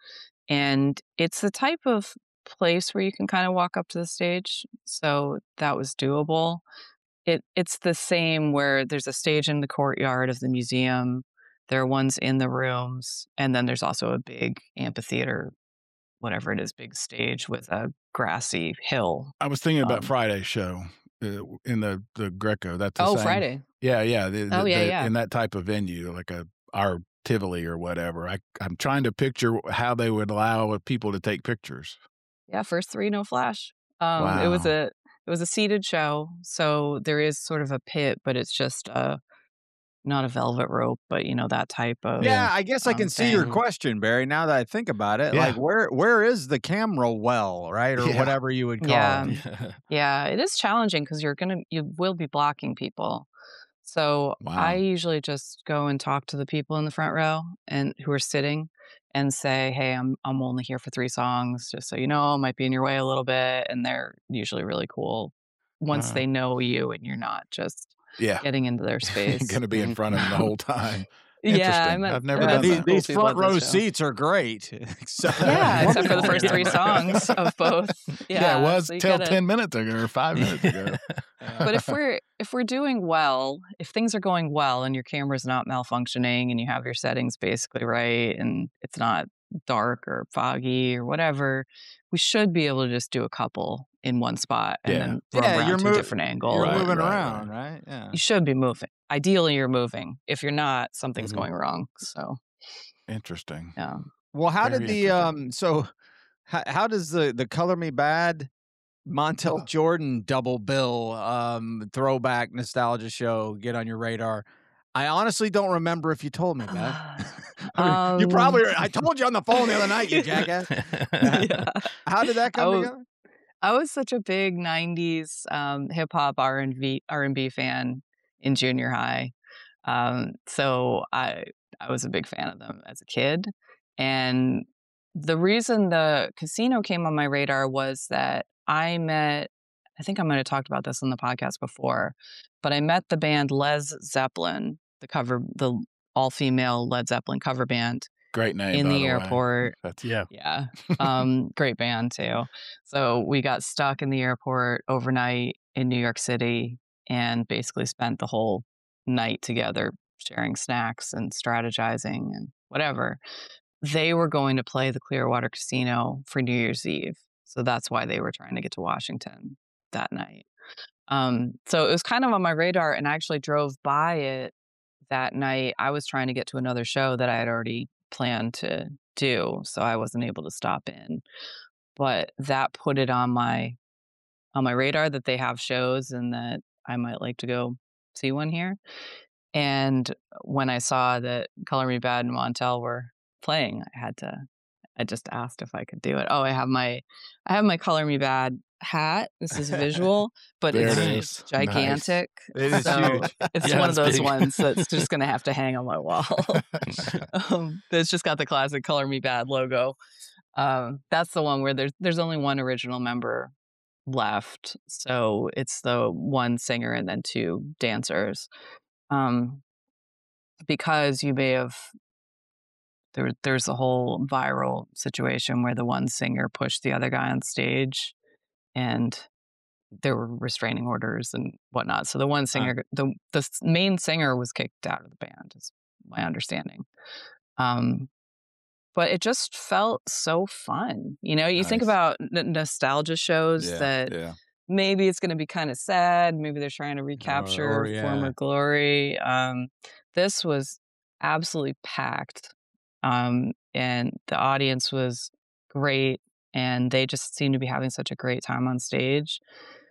[SPEAKER 2] and it's the type of place where you can kind of walk up to the stage, so that was doable. It it's the same where there's a stage in the courtyard of the museum. There are ones in the rooms, and then there's also a big amphitheater, whatever it is, big stage with a grassy hill.
[SPEAKER 1] I was thinking about
[SPEAKER 2] um,
[SPEAKER 1] Friday's show uh, in the the Greco. That's the
[SPEAKER 2] Oh,
[SPEAKER 1] same-
[SPEAKER 2] Friday.
[SPEAKER 1] Yeah, yeah. The,
[SPEAKER 2] Oh,
[SPEAKER 1] the-
[SPEAKER 2] yeah,
[SPEAKER 1] the-
[SPEAKER 2] yeah.
[SPEAKER 1] In that type of venue, like a our Tivoli or whatever. I I'm trying to picture how they would allow people to take pictures.
[SPEAKER 2] Yeah, first three, no flash. Um, It was
[SPEAKER 1] Wow.
[SPEAKER 2] a it was a seated show, so there is sort of a pit, but it's just uh not a velvet rope, but you know that type of
[SPEAKER 3] Yeah, I guess I
[SPEAKER 2] um,
[SPEAKER 3] can see your
[SPEAKER 2] thing.
[SPEAKER 3] question, Barry. Now that I think about it,
[SPEAKER 1] Yeah.
[SPEAKER 3] like where where is the camera well, right, or
[SPEAKER 1] Yeah.
[SPEAKER 3] whatever you would call
[SPEAKER 2] Yeah.
[SPEAKER 3] it?
[SPEAKER 2] Yeah, it is challenging because you're gonna you will be blocking people. So
[SPEAKER 1] Wow.
[SPEAKER 2] I usually just go and talk to the people in the front row and who are sitting and say, "Hey, I'm I'm only here for three songs, just so you know, I might be in your way a little bit." And they're usually really cool once
[SPEAKER 1] Wow.
[SPEAKER 2] they know you and you're not just
[SPEAKER 1] Yeah.
[SPEAKER 2] getting into their space.
[SPEAKER 1] Going to be in front of them the whole time.
[SPEAKER 2] Yeah, I
[SPEAKER 1] Interesting.
[SPEAKER 2] met,
[SPEAKER 1] I've never
[SPEAKER 2] I met
[SPEAKER 1] done
[SPEAKER 3] These,
[SPEAKER 2] some
[SPEAKER 1] that.
[SPEAKER 2] cool
[SPEAKER 3] these
[SPEAKER 2] people
[SPEAKER 3] front
[SPEAKER 2] at
[SPEAKER 3] row
[SPEAKER 2] this show.
[SPEAKER 3] seats are great. Except-
[SPEAKER 2] Yeah, except for the first three songs of both. Yeah,
[SPEAKER 1] Yeah, it was
[SPEAKER 2] so you
[SPEAKER 1] till
[SPEAKER 2] gotta-
[SPEAKER 1] ten minutes ago or five minutes ago.
[SPEAKER 2] But if we're if we're doing well, if things are going well and your camera's not malfunctioning and you have your settings basically right and it's not dark or foggy or whatever, we should be able to just do a couple in one spot and
[SPEAKER 1] Yeah.
[SPEAKER 2] then run
[SPEAKER 3] Yeah,
[SPEAKER 2] around
[SPEAKER 3] you're
[SPEAKER 2] to
[SPEAKER 3] mo-
[SPEAKER 2] a different angle.
[SPEAKER 3] You're
[SPEAKER 1] Right,
[SPEAKER 3] moving
[SPEAKER 1] right,
[SPEAKER 3] around, right? Yeah.
[SPEAKER 2] You should be moving. Ideally, you're moving. If you're not, something's
[SPEAKER 1] Mhm.
[SPEAKER 2] going wrong. So
[SPEAKER 1] Interesting.
[SPEAKER 2] yeah.
[SPEAKER 3] Well, how
[SPEAKER 1] Very
[SPEAKER 3] did the
[SPEAKER 1] interesting.
[SPEAKER 3] um? So, how, how does the the Color Me Bad Montel Jordan double bill um throwback nostalgia show get on your radar? I honestly don't remember if you told me that. I mean, you
[SPEAKER 2] Um,
[SPEAKER 3] probably. I told you on the phone the other night, you jackass.
[SPEAKER 2] Yeah.
[SPEAKER 3] How did that come
[SPEAKER 2] Oh,
[SPEAKER 3] together?
[SPEAKER 2] I was such a big nineties um, hip hop R and B R and B fan in junior high, um, so I I was a big fan of them as a kid. And the reason the casino came on my radar was that I met. I think I might have talked about this on the podcast before, but I met the band Les Zeppelin, the cover, the all female Led Zeppelin cover band
[SPEAKER 1] Great name.
[SPEAKER 2] in
[SPEAKER 1] by
[SPEAKER 2] the
[SPEAKER 1] way.
[SPEAKER 2] airport.
[SPEAKER 1] That's,
[SPEAKER 4] Yeah.
[SPEAKER 2] Yeah. Um, great band too. So we got stuck in the airport overnight in New York City and basically spent the whole night together sharing snacks and strategizing and whatever. They were going to play the Clearwater Casino for New Year's Eve. So that's why they were trying to get to Washington that night. Um, so it was kind of on my radar, and I actually drove by it that night. I was trying to get to another show that I had already planned to do, so I wasn't able to stop in. But that put it on my on my radar that they have shows and that I might like to go see one here. And when I saw that Color Me Bad and Montel were playing, I had to I just asked if I could do it. Oh, I have my I have my Color Me Bad hat. This is visual, but
[SPEAKER 1] There
[SPEAKER 2] it's,
[SPEAKER 1] it
[SPEAKER 2] it's
[SPEAKER 1] is.
[SPEAKER 2] gigantic.
[SPEAKER 3] It is
[SPEAKER 2] so
[SPEAKER 3] huge.
[SPEAKER 2] it's
[SPEAKER 4] Yeah,
[SPEAKER 2] one
[SPEAKER 4] it's
[SPEAKER 2] of those
[SPEAKER 4] big.
[SPEAKER 2] ones that's just going to have to hang on my wall. um, it's just got the classic Color Me Bad logo. Um, that's the one where there's there's only one original member left, so it's the one singer and then two dancers. Um, because you may have there there's a whole viral situation where the one singer pushed the other guy on stage, and there were restraining orders and whatnot. So the one singer, the the s- main singer, was kicked out of the band, is my understanding. Um, but it just felt so fun. You know, you think
[SPEAKER 1] Nice.
[SPEAKER 2] about n- nostalgia shows
[SPEAKER 1] Yeah,
[SPEAKER 2] that
[SPEAKER 1] yeah.
[SPEAKER 2] maybe it's going to be kind of sad. Maybe they're trying to recapture
[SPEAKER 3] or, yeah.
[SPEAKER 2] former glory. Um, this was absolutely packed, um, and the audience was great, and they just seemed to be having such a great time on stage.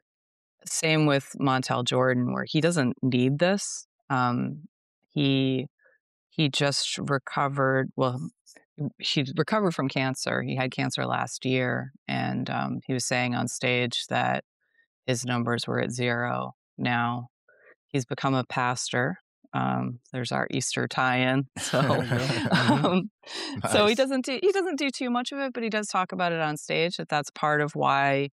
[SPEAKER 2] Same with Montel Jordan, where he doesn't need this. Um, he he just recovered. Well, he recovered from cancer. He had cancer last year, and um, he was saying on stage that his numbers were at zero now. He's become a pastor. Um, there's our Easter tie-in. So, um, so he
[SPEAKER 1] Nice.
[SPEAKER 2] doesn't do he doesn't do too much of it, but he does talk about it on stage. That that's part of why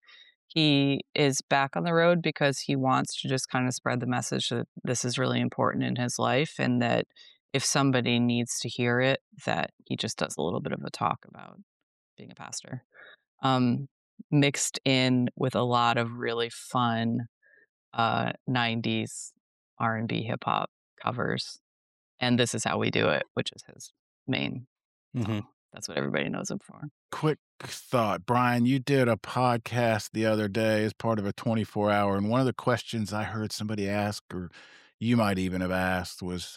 [SPEAKER 2] he is back on the road, because he wants to just kind of spread the message that this is really important in his life, and that if somebody needs to hear it, that he just does a little bit of a talk about being a pastor, um, mixed in with a lot of really fun uh, nineties R and B hip hop covers. And This Is How We Do It, which is his main
[SPEAKER 4] Mhm.
[SPEAKER 2] song. That's what everybody knows him for.
[SPEAKER 1] Quick thought, Brian, you did a podcast the other day as part of a twenty-four hour, and one of the questions I heard somebody ask, or you might even have asked, was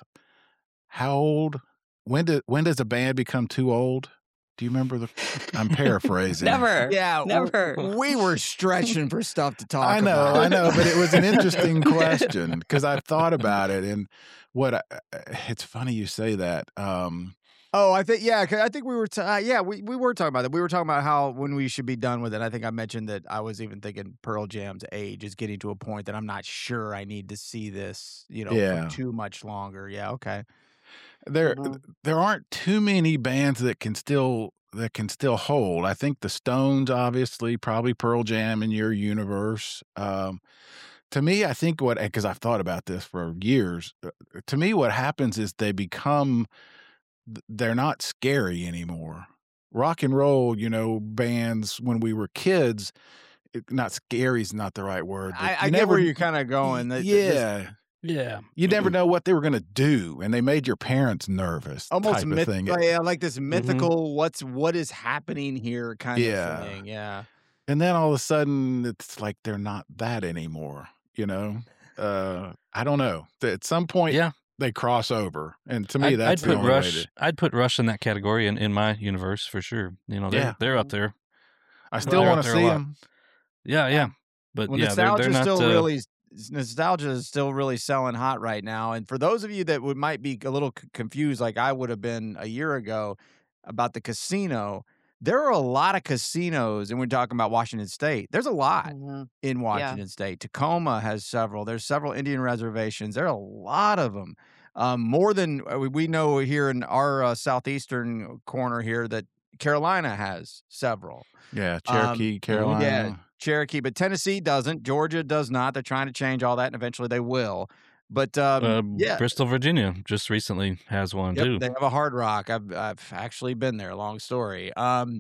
[SPEAKER 1] how old? When did when does a band become too old? Do you remember the? I'm paraphrasing.
[SPEAKER 2] Never.
[SPEAKER 3] Yeah, w-
[SPEAKER 2] Never.
[SPEAKER 3] we were stretching for stuff to talk
[SPEAKER 1] I know,
[SPEAKER 3] about.
[SPEAKER 1] I know, but it was an interesting question because I thought about it, and what I, it's funny you say that. Um,
[SPEAKER 3] Oh, I think yeah, 'cause I think we were t- uh, yeah we, we were talking about that. We were talking about how when we should be done with it. I think I mentioned that I was even thinking Pearl Jam's age is getting to a point that I'm not sure I need to see this, you know,
[SPEAKER 1] Yeah.
[SPEAKER 3] for too much longer. Yeah, okay.
[SPEAKER 1] there
[SPEAKER 2] Mhm.
[SPEAKER 1] there aren't too many bands that can still that can still hold. I think the Stones, obviously, probably Pearl Jam in your universe. Um, to me, I think what because I've thought about this for years. uh, To me, what happens is they become th- they're not scary anymore. Rock and roll, you know, bands when we were kids, it, not scary is not the right word. but
[SPEAKER 3] I,
[SPEAKER 1] you
[SPEAKER 3] I get
[SPEAKER 1] never-
[SPEAKER 3] where you're kind of going. That- that this
[SPEAKER 1] Yeah,
[SPEAKER 4] Yeah.
[SPEAKER 1] you never know what they were going to do, and they made your parents nervous.
[SPEAKER 3] almost
[SPEAKER 1] type
[SPEAKER 3] myth,
[SPEAKER 1] of thing.
[SPEAKER 3] like, yeah, like this mythical. What's what is happening here kind
[SPEAKER 1] Yeah.
[SPEAKER 3] of thing. Yeah.
[SPEAKER 1] And then all of a sudden, it's like they're not that anymore. You know, uh, I don't know. At some point,
[SPEAKER 4] Yeah.
[SPEAKER 1] they cross over, and to me,
[SPEAKER 4] I'd,
[SPEAKER 1] that's
[SPEAKER 4] I'd
[SPEAKER 1] the
[SPEAKER 4] put
[SPEAKER 1] only way
[SPEAKER 4] Rush.
[SPEAKER 1] to.
[SPEAKER 4] I'd put Rush in that category in, in my universe for sure. You know, they're
[SPEAKER 1] Yeah.
[SPEAKER 4] they're up there.
[SPEAKER 1] I still
[SPEAKER 4] they're
[SPEAKER 1] want
[SPEAKER 4] out
[SPEAKER 1] to
[SPEAKER 4] there a
[SPEAKER 1] see
[SPEAKER 4] lot.
[SPEAKER 1] them.
[SPEAKER 4] Yeah, yeah. But
[SPEAKER 3] Well,
[SPEAKER 4] yeah, they're,
[SPEAKER 3] nostalgia
[SPEAKER 4] they're
[SPEAKER 3] is
[SPEAKER 4] not.
[SPEAKER 3] still
[SPEAKER 4] uh,
[SPEAKER 3] really nostalgia is still really selling hot right now. And for those of you that would might be a little c- confused, like I would have been a year ago about the casino, there are a lot of casinos, and we're talking about Washington State. There's a lot
[SPEAKER 2] Mhm.
[SPEAKER 3] in Washington State. Tacoma has several. There's several Indian reservations. There are a lot of them. Um, more than uh, we- we know here in our uh, southeastern corner here that Carolina has several.
[SPEAKER 1] Yeah,
[SPEAKER 3] Um,
[SPEAKER 1] Cherokee, Carolina.
[SPEAKER 3] Yeah, Cherokee, but Tennessee doesn't. Georgia does not. They're trying to change all that, and eventually they will. But um,
[SPEAKER 4] uh,
[SPEAKER 3] yeah,
[SPEAKER 4] Bristol, Virginia, just recently has one
[SPEAKER 3] yep,
[SPEAKER 4] too.
[SPEAKER 3] they have a Hard Rock. I've I've actually been there. Long story. Um,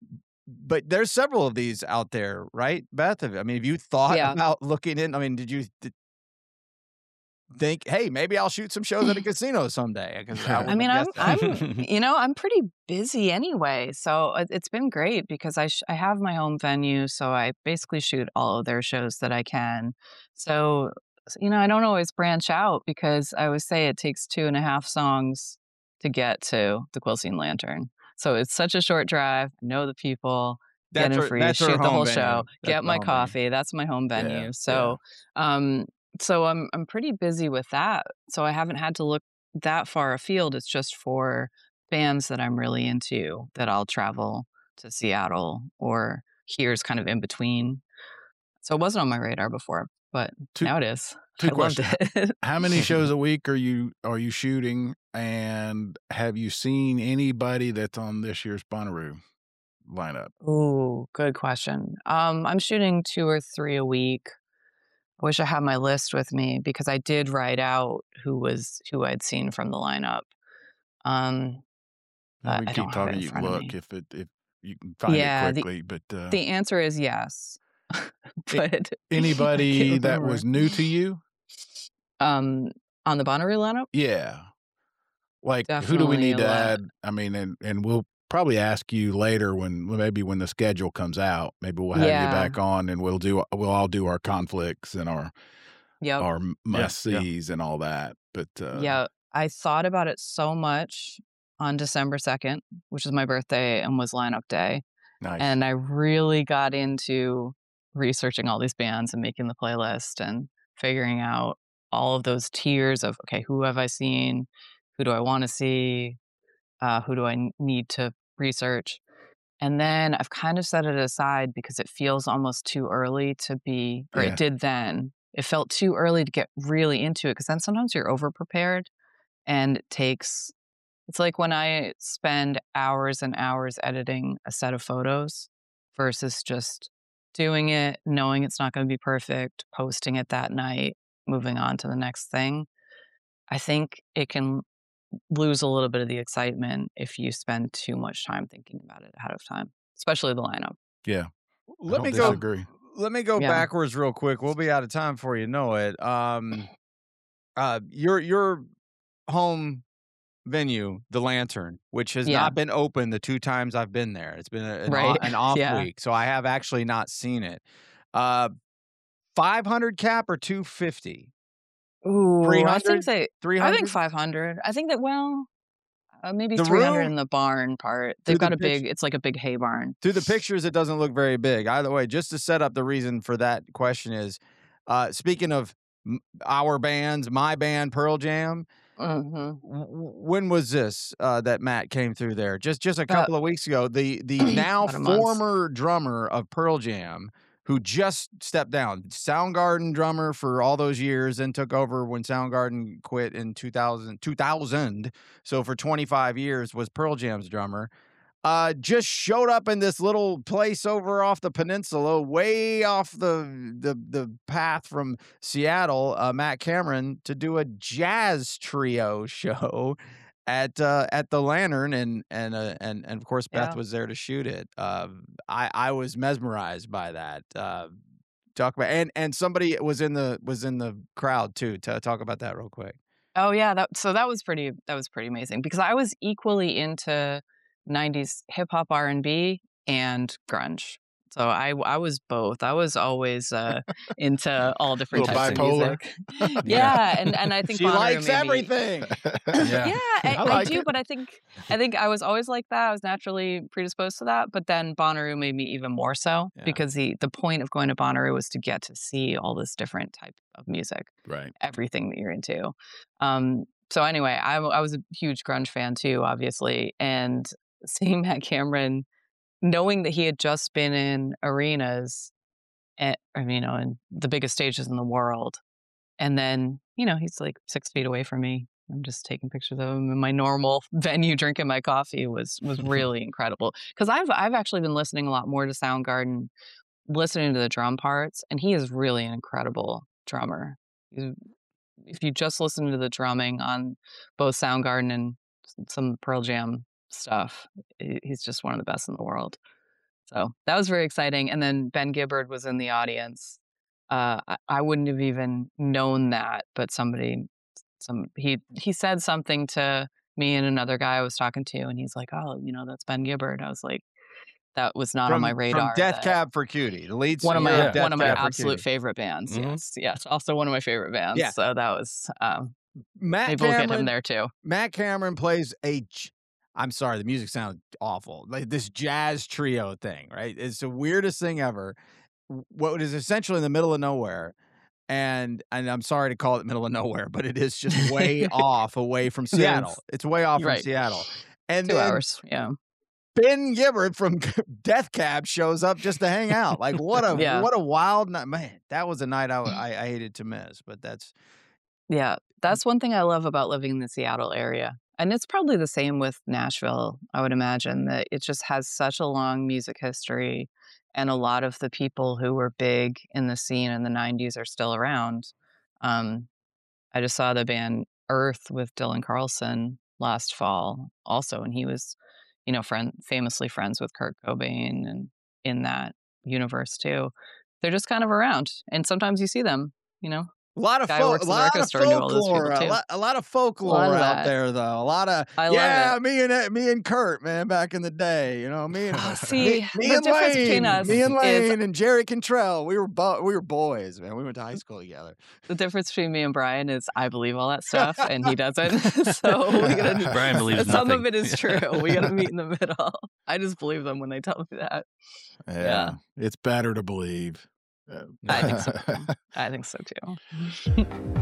[SPEAKER 3] but there's several of these out there, right, Beth? Have- I mean, have you thought
[SPEAKER 2] Yeah.
[SPEAKER 3] about looking in? I mean, did you th- think, hey, maybe I'll shoot some shows at a casino someday? 'Cause
[SPEAKER 1] I
[SPEAKER 2] I
[SPEAKER 3] wouldn't
[SPEAKER 2] mean,
[SPEAKER 3] have
[SPEAKER 2] I'm,
[SPEAKER 3] guessed that.
[SPEAKER 2] I'm, you know, I'm pretty busy anyway, so it- it's been great because I sh- I have my home venue, so I basically shoot all of their shows that I can. So, s- you know, I don't always branch out because I always say it takes two and a half songs to get to the Quilcene Lantern. So it's such a short drive. Know the people.
[SPEAKER 3] That's
[SPEAKER 2] get in
[SPEAKER 3] her,
[SPEAKER 2] free,
[SPEAKER 3] that's her
[SPEAKER 2] shoot the
[SPEAKER 3] home
[SPEAKER 2] whole
[SPEAKER 3] venue.
[SPEAKER 2] show,
[SPEAKER 3] That's
[SPEAKER 2] get
[SPEAKER 3] the
[SPEAKER 2] my
[SPEAKER 3] home
[SPEAKER 2] coffee.
[SPEAKER 3] venue.
[SPEAKER 2] That's my home venue.
[SPEAKER 1] Yeah,
[SPEAKER 2] so, um, so I'm I'm pretty busy with that. So I haven't had to look that far afield. It's just for bands that I'm really into that I'll travel to Seattle or here's kind of in between. So it wasn't on my radar before, but
[SPEAKER 1] Two-
[SPEAKER 2] now it is.
[SPEAKER 1] Two
[SPEAKER 2] I loved
[SPEAKER 1] questions.
[SPEAKER 2] it.
[SPEAKER 1] How many shows a week are you are you shooting? And have you seen anybody that's on this year's Bonnaroo lineup?
[SPEAKER 2] Ooh, good question. Um, I'm shooting two or three a week. I wish I had my list with me because I did write out who was who I'd seen from the lineup. Um,
[SPEAKER 1] And
[SPEAKER 2] but
[SPEAKER 1] we
[SPEAKER 2] I
[SPEAKER 1] keep
[SPEAKER 2] don't have it
[SPEAKER 1] talking.
[SPEAKER 2] in
[SPEAKER 1] You can
[SPEAKER 2] front of
[SPEAKER 1] look
[SPEAKER 2] me.
[SPEAKER 1] if it if you can find
[SPEAKER 2] Yeah,
[SPEAKER 1] it
[SPEAKER 2] the-
[SPEAKER 1] quickly. but uh,
[SPEAKER 2] The answer is yes. But I
[SPEAKER 1] anybody
[SPEAKER 2] can't
[SPEAKER 1] that
[SPEAKER 2] remember.
[SPEAKER 1] was new to you?
[SPEAKER 2] um on the Bonnaroo lineup.
[SPEAKER 1] Yeah. Like who do we
[SPEAKER 2] Definitely
[SPEAKER 1] need
[SPEAKER 2] a
[SPEAKER 1] to
[SPEAKER 2] lot.
[SPEAKER 1] add? I mean, and and we'll probably ask you later when maybe when the schedule comes out. Maybe we'll have
[SPEAKER 2] Yeah.
[SPEAKER 1] you back on and we'll do we'll all do our conflicts and our
[SPEAKER 2] Yep.
[SPEAKER 1] our must
[SPEAKER 4] yeah.
[SPEAKER 1] sees and all that. But uh,
[SPEAKER 2] Yeah, I thought about it so much on December second, which is my birthday and was lineup day.
[SPEAKER 1] nice.
[SPEAKER 2] And I really got into researching all these bands and making the playlist and figuring out all of those tiers of, okay, who have I seen? Who do I want to see? Uh, who do I n- need to research? And then I've kind of set it aside because it feels almost too early to be, or
[SPEAKER 1] Yeah.
[SPEAKER 2] it did then. It felt too early to get really into it because then sometimes you're over prepared and it takes, it's like when I spend hours and hours editing a set of photos versus just doing it, knowing it's not going to be perfect, posting it that night, moving on to the next thing. I think it can lose a little bit of the excitement if you spend too much time thinking about it ahead of time, especially the lineup.
[SPEAKER 1] yeah. I
[SPEAKER 3] Let
[SPEAKER 1] don't
[SPEAKER 3] me go.
[SPEAKER 1] disagree.
[SPEAKER 3] Let me go
[SPEAKER 2] Yeah.
[SPEAKER 3] backwards real quick. We'll be out of time before you know it. Um, uh, your your home venue, the Lantern, which has
[SPEAKER 2] Yeah.
[SPEAKER 3] not been open the two times I've been there. It's been a, an,
[SPEAKER 2] Right.
[SPEAKER 3] off, an off
[SPEAKER 2] Yeah.
[SPEAKER 3] week, so I have actually not seen it. Uh, five hundred cap or two fifty?
[SPEAKER 2] Ooh, I
[SPEAKER 3] three
[SPEAKER 2] think
[SPEAKER 3] hundred?
[SPEAKER 2] they,
[SPEAKER 3] three
[SPEAKER 2] I
[SPEAKER 3] hundred?
[SPEAKER 2] think five hundred. I think that, well, uh, maybe
[SPEAKER 3] The
[SPEAKER 2] three hundred
[SPEAKER 3] room-
[SPEAKER 2] in the barn part.
[SPEAKER 3] Through
[SPEAKER 2] They've
[SPEAKER 3] the
[SPEAKER 2] got a
[SPEAKER 3] pic-
[SPEAKER 2] big, it's like a big hay barn.
[SPEAKER 3] Through the pictures, it doesn't look very big. Either way, just to set up the reason for that question is, uh, speaking of m- our bands, my band, Pearl Jam,
[SPEAKER 2] Mm-hmm.
[SPEAKER 3] w- w- when was this uh, that Matt came through there? Just just a
[SPEAKER 2] About-
[SPEAKER 3] couple of weeks ago. The the now
[SPEAKER 2] About a month.
[SPEAKER 3] former drummer of Pearl Jam, who just stepped down, Soundgarden drummer for all those years, and took over when Soundgarden quit in two thousand. two thousand. So for twenty-five years was Pearl Jam's drummer. Uh, just showed up in this little place over off the peninsula, way off the the the path from Seattle. Uh, Matt Cameron to do a jazz trio show at uh, at the Lantern, and and uh, and and of course Beth
[SPEAKER 2] Yeah.
[SPEAKER 3] was there to shoot it. Uh, I I was mesmerized by that. Uh, talk about and and somebody was in the was in the crowd too. To talk about that real quick.
[SPEAKER 2] Oh yeah, that so that was pretty that was pretty amazing because I was equally into nineties hip hop R and B and grunge. So I I was both. I was always uh, into all different
[SPEAKER 1] Little
[SPEAKER 2] types
[SPEAKER 1] bipolar.
[SPEAKER 2] of music. yeah, and and I think
[SPEAKER 3] She
[SPEAKER 2] Bonnaroo
[SPEAKER 3] likes
[SPEAKER 2] made me-
[SPEAKER 3] everything.
[SPEAKER 4] Yeah.
[SPEAKER 2] Yeah, I,
[SPEAKER 1] I
[SPEAKER 2] I,
[SPEAKER 1] like
[SPEAKER 2] do,
[SPEAKER 1] it.
[SPEAKER 2] but I think I think I was always like that. I was naturally predisposed to that, but then Bonnaroo made me even more so
[SPEAKER 3] Yeah.
[SPEAKER 2] because the the point of going to Bonnaroo was to get to see all this different type of music,
[SPEAKER 1] Right.
[SPEAKER 2] everything that you're into. Um, so anyway, I, I was a huge grunge fan too, obviously, and seeing Matt Cameron, knowing that he had just been in arenas, at, I mean, you know, in the biggest stages in the world, and then you know he's like six feet away from me. I'm just taking pictures of him in my normal venue, drinking my coffee was was really incredible. Because I've I've actually been listening a lot more to Soundgarden, listening to the drum parts, and he is really an incredible drummer. He's, if you just listen to the drumming on both Soundgarden and some Pearl Jam stuff, he- he's just one of the best in the world. So that was very exciting. And then Ben Gibbard was in the audience. Uh, I, I wouldn't have even known that, but somebody, some he he said something to me and another guy I was talking to, and he's like, "Oh, you know, that's Ben Gibbard." I was like, "That was not on my radar."
[SPEAKER 3] From Death
[SPEAKER 2] that-
[SPEAKER 3] Cab for Cutie, the lead
[SPEAKER 2] one of
[SPEAKER 3] singer
[SPEAKER 2] my
[SPEAKER 3] of Death
[SPEAKER 2] one of my
[SPEAKER 3] Cab for
[SPEAKER 2] absolute
[SPEAKER 3] Cutie.
[SPEAKER 2] favorite bands.
[SPEAKER 4] Mhm.
[SPEAKER 2] Yes, yes, also one of my favorite bands.
[SPEAKER 3] Yeah.
[SPEAKER 2] So that was um,
[SPEAKER 3] Matt
[SPEAKER 2] maybe we'll get
[SPEAKER 3] Cameron,
[SPEAKER 2] him there too.
[SPEAKER 3] Matt Cameron plays a. j- I'm sorry, the music sounded awful. Like this jazz trio thing, right? It's the weirdest thing ever. W- What is essentially in the middle of nowhere. And and I'm sorry to call it middle of nowhere, but it is just way off away from Seattle.
[SPEAKER 2] It's
[SPEAKER 3] It's way off from
[SPEAKER 2] right.
[SPEAKER 3] Seattle. And
[SPEAKER 2] Two
[SPEAKER 3] then
[SPEAKER 2] hours. Yeah.
[SPEAKER 3] Ben Gibbard from Death Cab shows up just to hang out. Like what a
[SPEAKER 2] Yeah.
[SPEAKER 3] what a wild night, man! That was a night I, I I hated to miss. But that's
[SPEAKER 2] Yeah. That's one thing I love about living in the Seattle area. And it's probably the same with Nashville, I would imagine, that it just has such a long music history. And a lot of the people who were big in the scene in the nineties are still around. Um, I just saw the band Earth with Dylan Carlson last fall also, and he was, you know, friend famously friends with Kurt Cobain and in that universe too. They're just kind of around, and sometimes you see them, you know.
[SPEAKER 3] a lot of
[SPEAKER 2] Guy
[SPEAKER 3] fol-
[SPEAKER 2] works
[SPEAKER 3] a
[SPEAKER 2] in the
[SPEAKER 3] lot
[SPEAKER 2] record
[SPEAKER 3] of
[SPEAKER 2] store and knew all those people
[SPEAKER 3] folklore, a
[SPEAKER 2] too.
[SPEAKER 3] lot, a lot of folklore
[SPEAKER 2] of
[SPEAKER 3] out
[SPEAKER 2] that.
[SPEAKER 3] there though. A lot of
[SPEAKER 2] I love
[SPEAKER 3] yeah,
[SPEAKER 2] it.
[SPEAKER 3] me and me and Kurt, man, back in the day, you know, me and
[SPEAKER 2] Oh,
[SPEAKER 3] me,
[SPEAKER 2] see,
[SPEAKER 3] me
[SPEAKER 2] the
[SPEAKER 3] and
[SPEAKER 2] difference between
[SPEAKER 3] Lane,
[SPEAKER 2] us
[SPEAKER 3] me and
[SPEAKER 2] is
[SPEAKER 3] Lane and Jerry Cantrell. We were bo- we were boys, man. We went to high school together.
[SPEAKER 2] the difference between me and Brian is I believe all that stuff and he doesn't. So we gotta.
[SPEAKER 4] Brian believes
[SPEAKER 2] Some
[SPEAKER 4] nothing.
[SPEAKER 2] of it is true. We gotta meet in the middle. I just believe them when they tell me that.
[SPEAKER 1] Yeah,
[SPEAKER 2] Yeah.
[SPEAKER 1] it's better to believe.
[SPEAKER 2] I think so. Too. I think so too.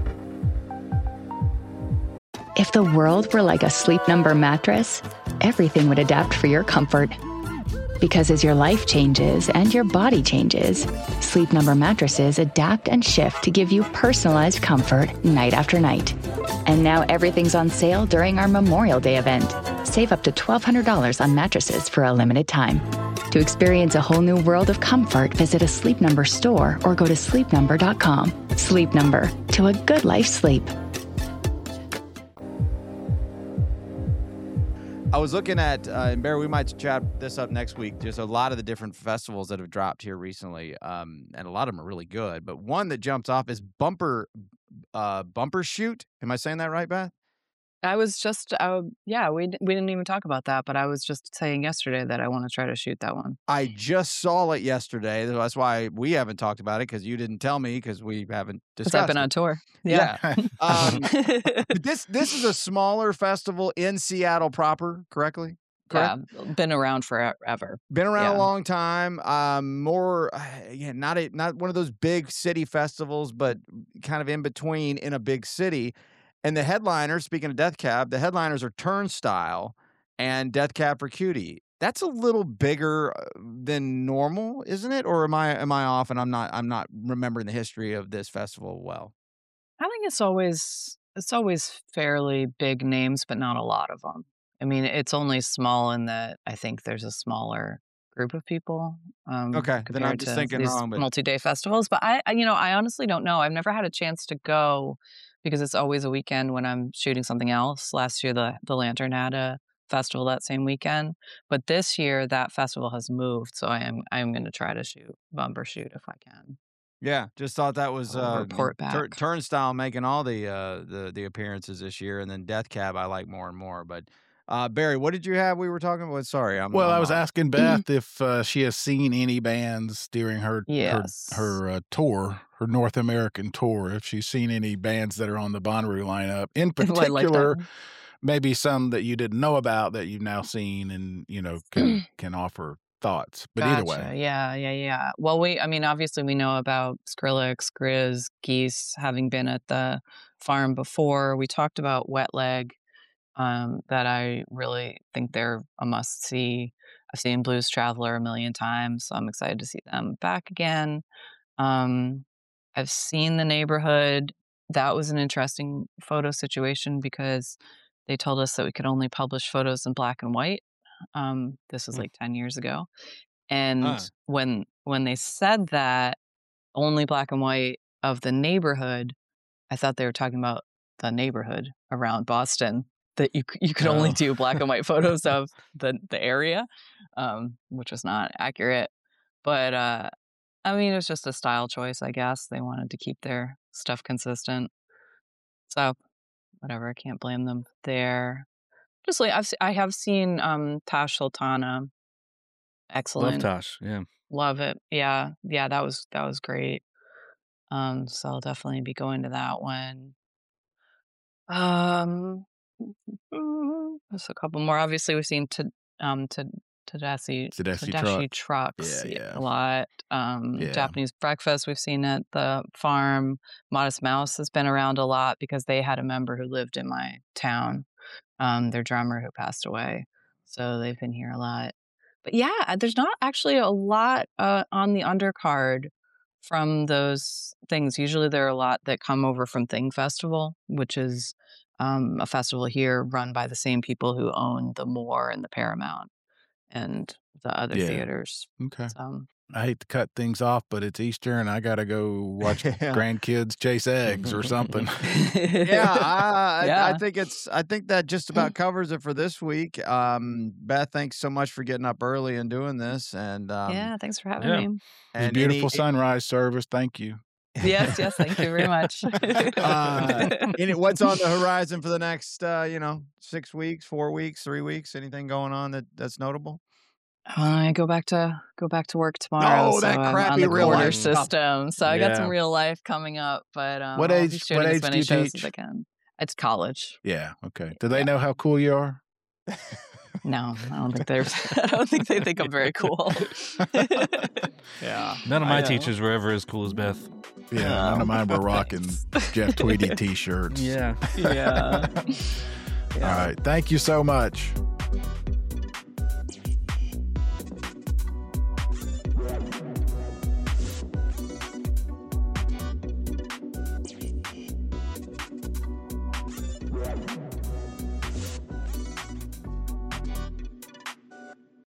[SPEAKER 5] If the world were like a Sleep Number mattress, everything would adapt for your comfort. Because as your life changes and your body changes, Sleep Number mattresses adapt and shift to give you personalized comfort night after night. And now everything's on sale during our Memorial Day event. Save up to twelve hundred dollars on mattresses for a limited time. To experience a whole new world of comfort, visit a Sleep Number store or go to sleep number dot com. Sleep Number, to a good life sleep.
[SPEAKER 3] I was looking at, uh, and Barry, we might chat this up next week. Just a lot of the different festivals that have dropped here recently, um, and a lot of them are really good. But one that jumps off is Bumper, uh, Bumper Shoot. Am I saying that right, Beth?
[SPEAKER 2] I was just, uh, yeah, we we didn't even talk about that, but I was just saying yesterday that I want to try to shoot that one.
[SPEAKER 3] I just saw it yesterday. That's why we haven't talked about it, because you didn't tell me, because we haven't
[SPEAKER 2] Because
[SPEAKER 3] discussed
[SPEAKER 2] I've been
[SPEAKER 3] it.
[SPEAKER 2] on tour.
[SPEAKER 3] Yeah.
[SPEAKER 2] Yeah.
[SPEAKER 3] Um, but this this is a smaller festival in Seattle proper, correctly?
[SPEAKER 2] Yeah,
[SPEAKER 3] Correct?
[SPEAKER 2] been around forever.
[SPEAKER 3] Been around
[SPEAKER 2] Yeah.
[SPEAKER 3] a long time. Um, more, yeah, not a not one of those big city festivals, but kind of in between in a big city. And the headliners, speaking of Death Cab, the headliners are Turnstile and Death Cab for Cutie. That's a little bigger uh, than normal, isn't it? Or am I am I off? And I'm not I'm not remembering the history of this festival well.
[SPEAKER 2] I think it's always it's always fairly big names, but not a lot of them. I mean, it's only small in that I think there's a smaller group of people um,
[SPEAKER 3] Okay, then I'm
[SPEAKER 2] compared
[SPEAKER 3] just
[SPEAKER 2] to
[SPEAKER 3] thinking
[SPEAKER 2] these
[SPEAKER 3] wrong, but
[SPEAKER 2] multi-day festivals. But I, I, you know, I honestly don't know. I've never had a chance to go because it's always a weekend when I'm shooting something else. Last year, the the Lantern had a festival that same weekend, but this year that festival has moved, so I am I am going to try to shoot Bumper Shoot if I can.
[SPEAKER 3] yeah, just thought that was
[SPEAKER 2] I'll
[SPEAKER 3] uh,
[SPEAKER 2] report
[SPEAKER 3] tur-
[SPEAKER 2] back.
[SPEAKER 3] Turnstile making all the uh, the the appearances this year, and then Death Cab I like more and more. But uh, Barry, what did you have? We were talking about. Sorry, I'm
[SPEAKER 1] Well,
[SPEAKER 3] I'm
[SPEAKER 1] I was
[SPEAKER 3] off.
[SPEAKER 1] asking Beth if uh, she has seen any bands during her
[SPEAKER 2] Yes.
[SPEAKER 1] her her uh, tour, her North American tour. If she's seen any bands that are on the Bonnaroo lineup, in
[SPEAKER 2] My
[SPEAKER 1] particular,
[SPEAKER 2] lifetime.
[SPEAKER 1] maybe some that you didn't know about that you've now seen, and you know can can offer thoughts. But either
[SPEAKER 2] Gotcha.
[SPEAKER 1] way,
[SPEAKER 2] Yeah, yeah, yeah. Well, we, I mean, obviously we know about Skrillex, Grizz, Geese having been at the farm before. We talked about Wet Leg, um, that I really think they're a must see. I've seen Blues Traveler a million times, so I'm excited to see them back again. Um, I've seen The Neighborhood. That was an interesting photo situation because they told us that we could only publish photos in black and white. Um, this was
[SPEAKER 3] Hmm.
[SPEAKER 2] like ten years ago. And
[SPEAKER 3] Huh.
[SPEAKER 2] when when they said that only black and white of the neighborhood, I thought they were talking about the neighborhood around Boston that you c- you could only
[SPEAKER 1] Oh.
[SPEAKER 2] do black and white photos of the the area, um, which was not accurate. But uh, I mean, it was just a style choice, I guess. They wanted to keep their stuff consistent, so whatever. I can't blame them there. Just like I've se- I have seen um, Tash Sultana,
[SPEAKER 4] Love
[SPEAKER 2] excellent.
[SPEAKER 4] Tosh. Yeah.
[SPEAKER 2] Love it. Yeah. Yeah, that was that was great. Um, so I'll definitely be going to that one. Um, There's a couple more. Obviously, we've seen to um to Tedeschi
[SPEAKER 1] Tedeschi
[SPEAKER 2] Tedeschi
[SPEAKER 1] truck.
[SPEAKER 2] trucks
[SPEAKER 1] Yeah, yeah.
[SPEAKER 2] a lot. Um,
[SPEAKER 1] Yeah.
[SPEAKER 2] Japanese breakfast we've seen at the farm. Modest Mouse has been around a lot because they had a member who lived in my town. Um, their drummer who passed away, so they've been here a lot. But yeah, there's not actually a lot uh, on the undercard from those things. Usually there are a lot that come over from Thing Festival, which is um, a festival here run by the same people who own the Moore and the Paramount and the other
[SPEAKER 1] Yeah.
[SPEAKER 2] theaters.
[SPEAKER 1] Okay.
[SPEAKER 2] So,
[SPEAKER 1] I hate to cut things off, but it's Easter and I got to go watch
[SPEAKER 3] Yeah.
[SPEAKER 1] grandkids chase eggs or something.
[SPEAKER 3] Yeah, I, I,
[SPEAKER 2] Yeah.
[SPEAKER 3] I think it's. I think that just about covers it for this week. Um, Beth, thanks so much for getting up early and doing this. And um,
[SPEAKER 2] yeah, thanks for having
[SPEAKER 4] yeah.
[SPEAKER 2] me.
[SPEAKER 1] It was a
[SPEAKER 3] and
[SPEAKER 1] beautiful
[SPEAKER 3] any,
[SPEAKER 1] sunrise service. Thank you.
[SPEAKER 2] Yes, yes, thank you very much.
[SPEAKER 3] uh, any, what's on the horizon for the next, uh, you know, six weeks, four weeks, three weeks? Anything going on that that's notable?
[SPEAKER 2] I go back to go back to work tomorrow.
[SPEAKER 3] Oh, that
[SPEAKER 2] so I'm on
[SPEAKER 3] crappy
[SPEAKER 2] the
[SPEAKER 3] real
[SPEAKER 2] quarter
[SPEAKER 3] life stuff.
[SPEAKER 2] system. So I got some
[SPEAKER 4] Yeah.
[SPEAKER 2] real life coming up. But um,
[SPEAKER 1] What
[SPEAKER 2] I'll
[SPEAKER 1] age-
[SPEAKER 2] be shooting
[SPEAKER 1] what
[SPEAKER 2] as
[SPEAKER 1] age
[SPEAKER 2] many
[SPEAKER 1] do you
[SPEAKER 2] shows
[SPEAKER 1] teach?
[SPEAKER 2] as I can. It's college.
[SPEAKER 1] Yeah. Okay. Do they
[SPEAKER 2] Yeah.
[SPEAKER 1] know how cool you are?
[SPEAKER 2] No, I don't think they're. I don't think they think I'm very cool.
[SPEAKER 3] Yeah.
[SPEAKER 4] None of
[SPEAKER 3] I
[SPEAKER 4] my
[SPEAKER 3] know.
[SPEAKER 4] teachers were ever as cool as Beth.
[SPEAKER 1] Yeah. None of mine were rocking Jeff Tweedy t-shirts.
[SPEAKER 4] Yeah.
[SPEAKER 2] yeah.
[SPEAKER 1] All right. Thank you so much.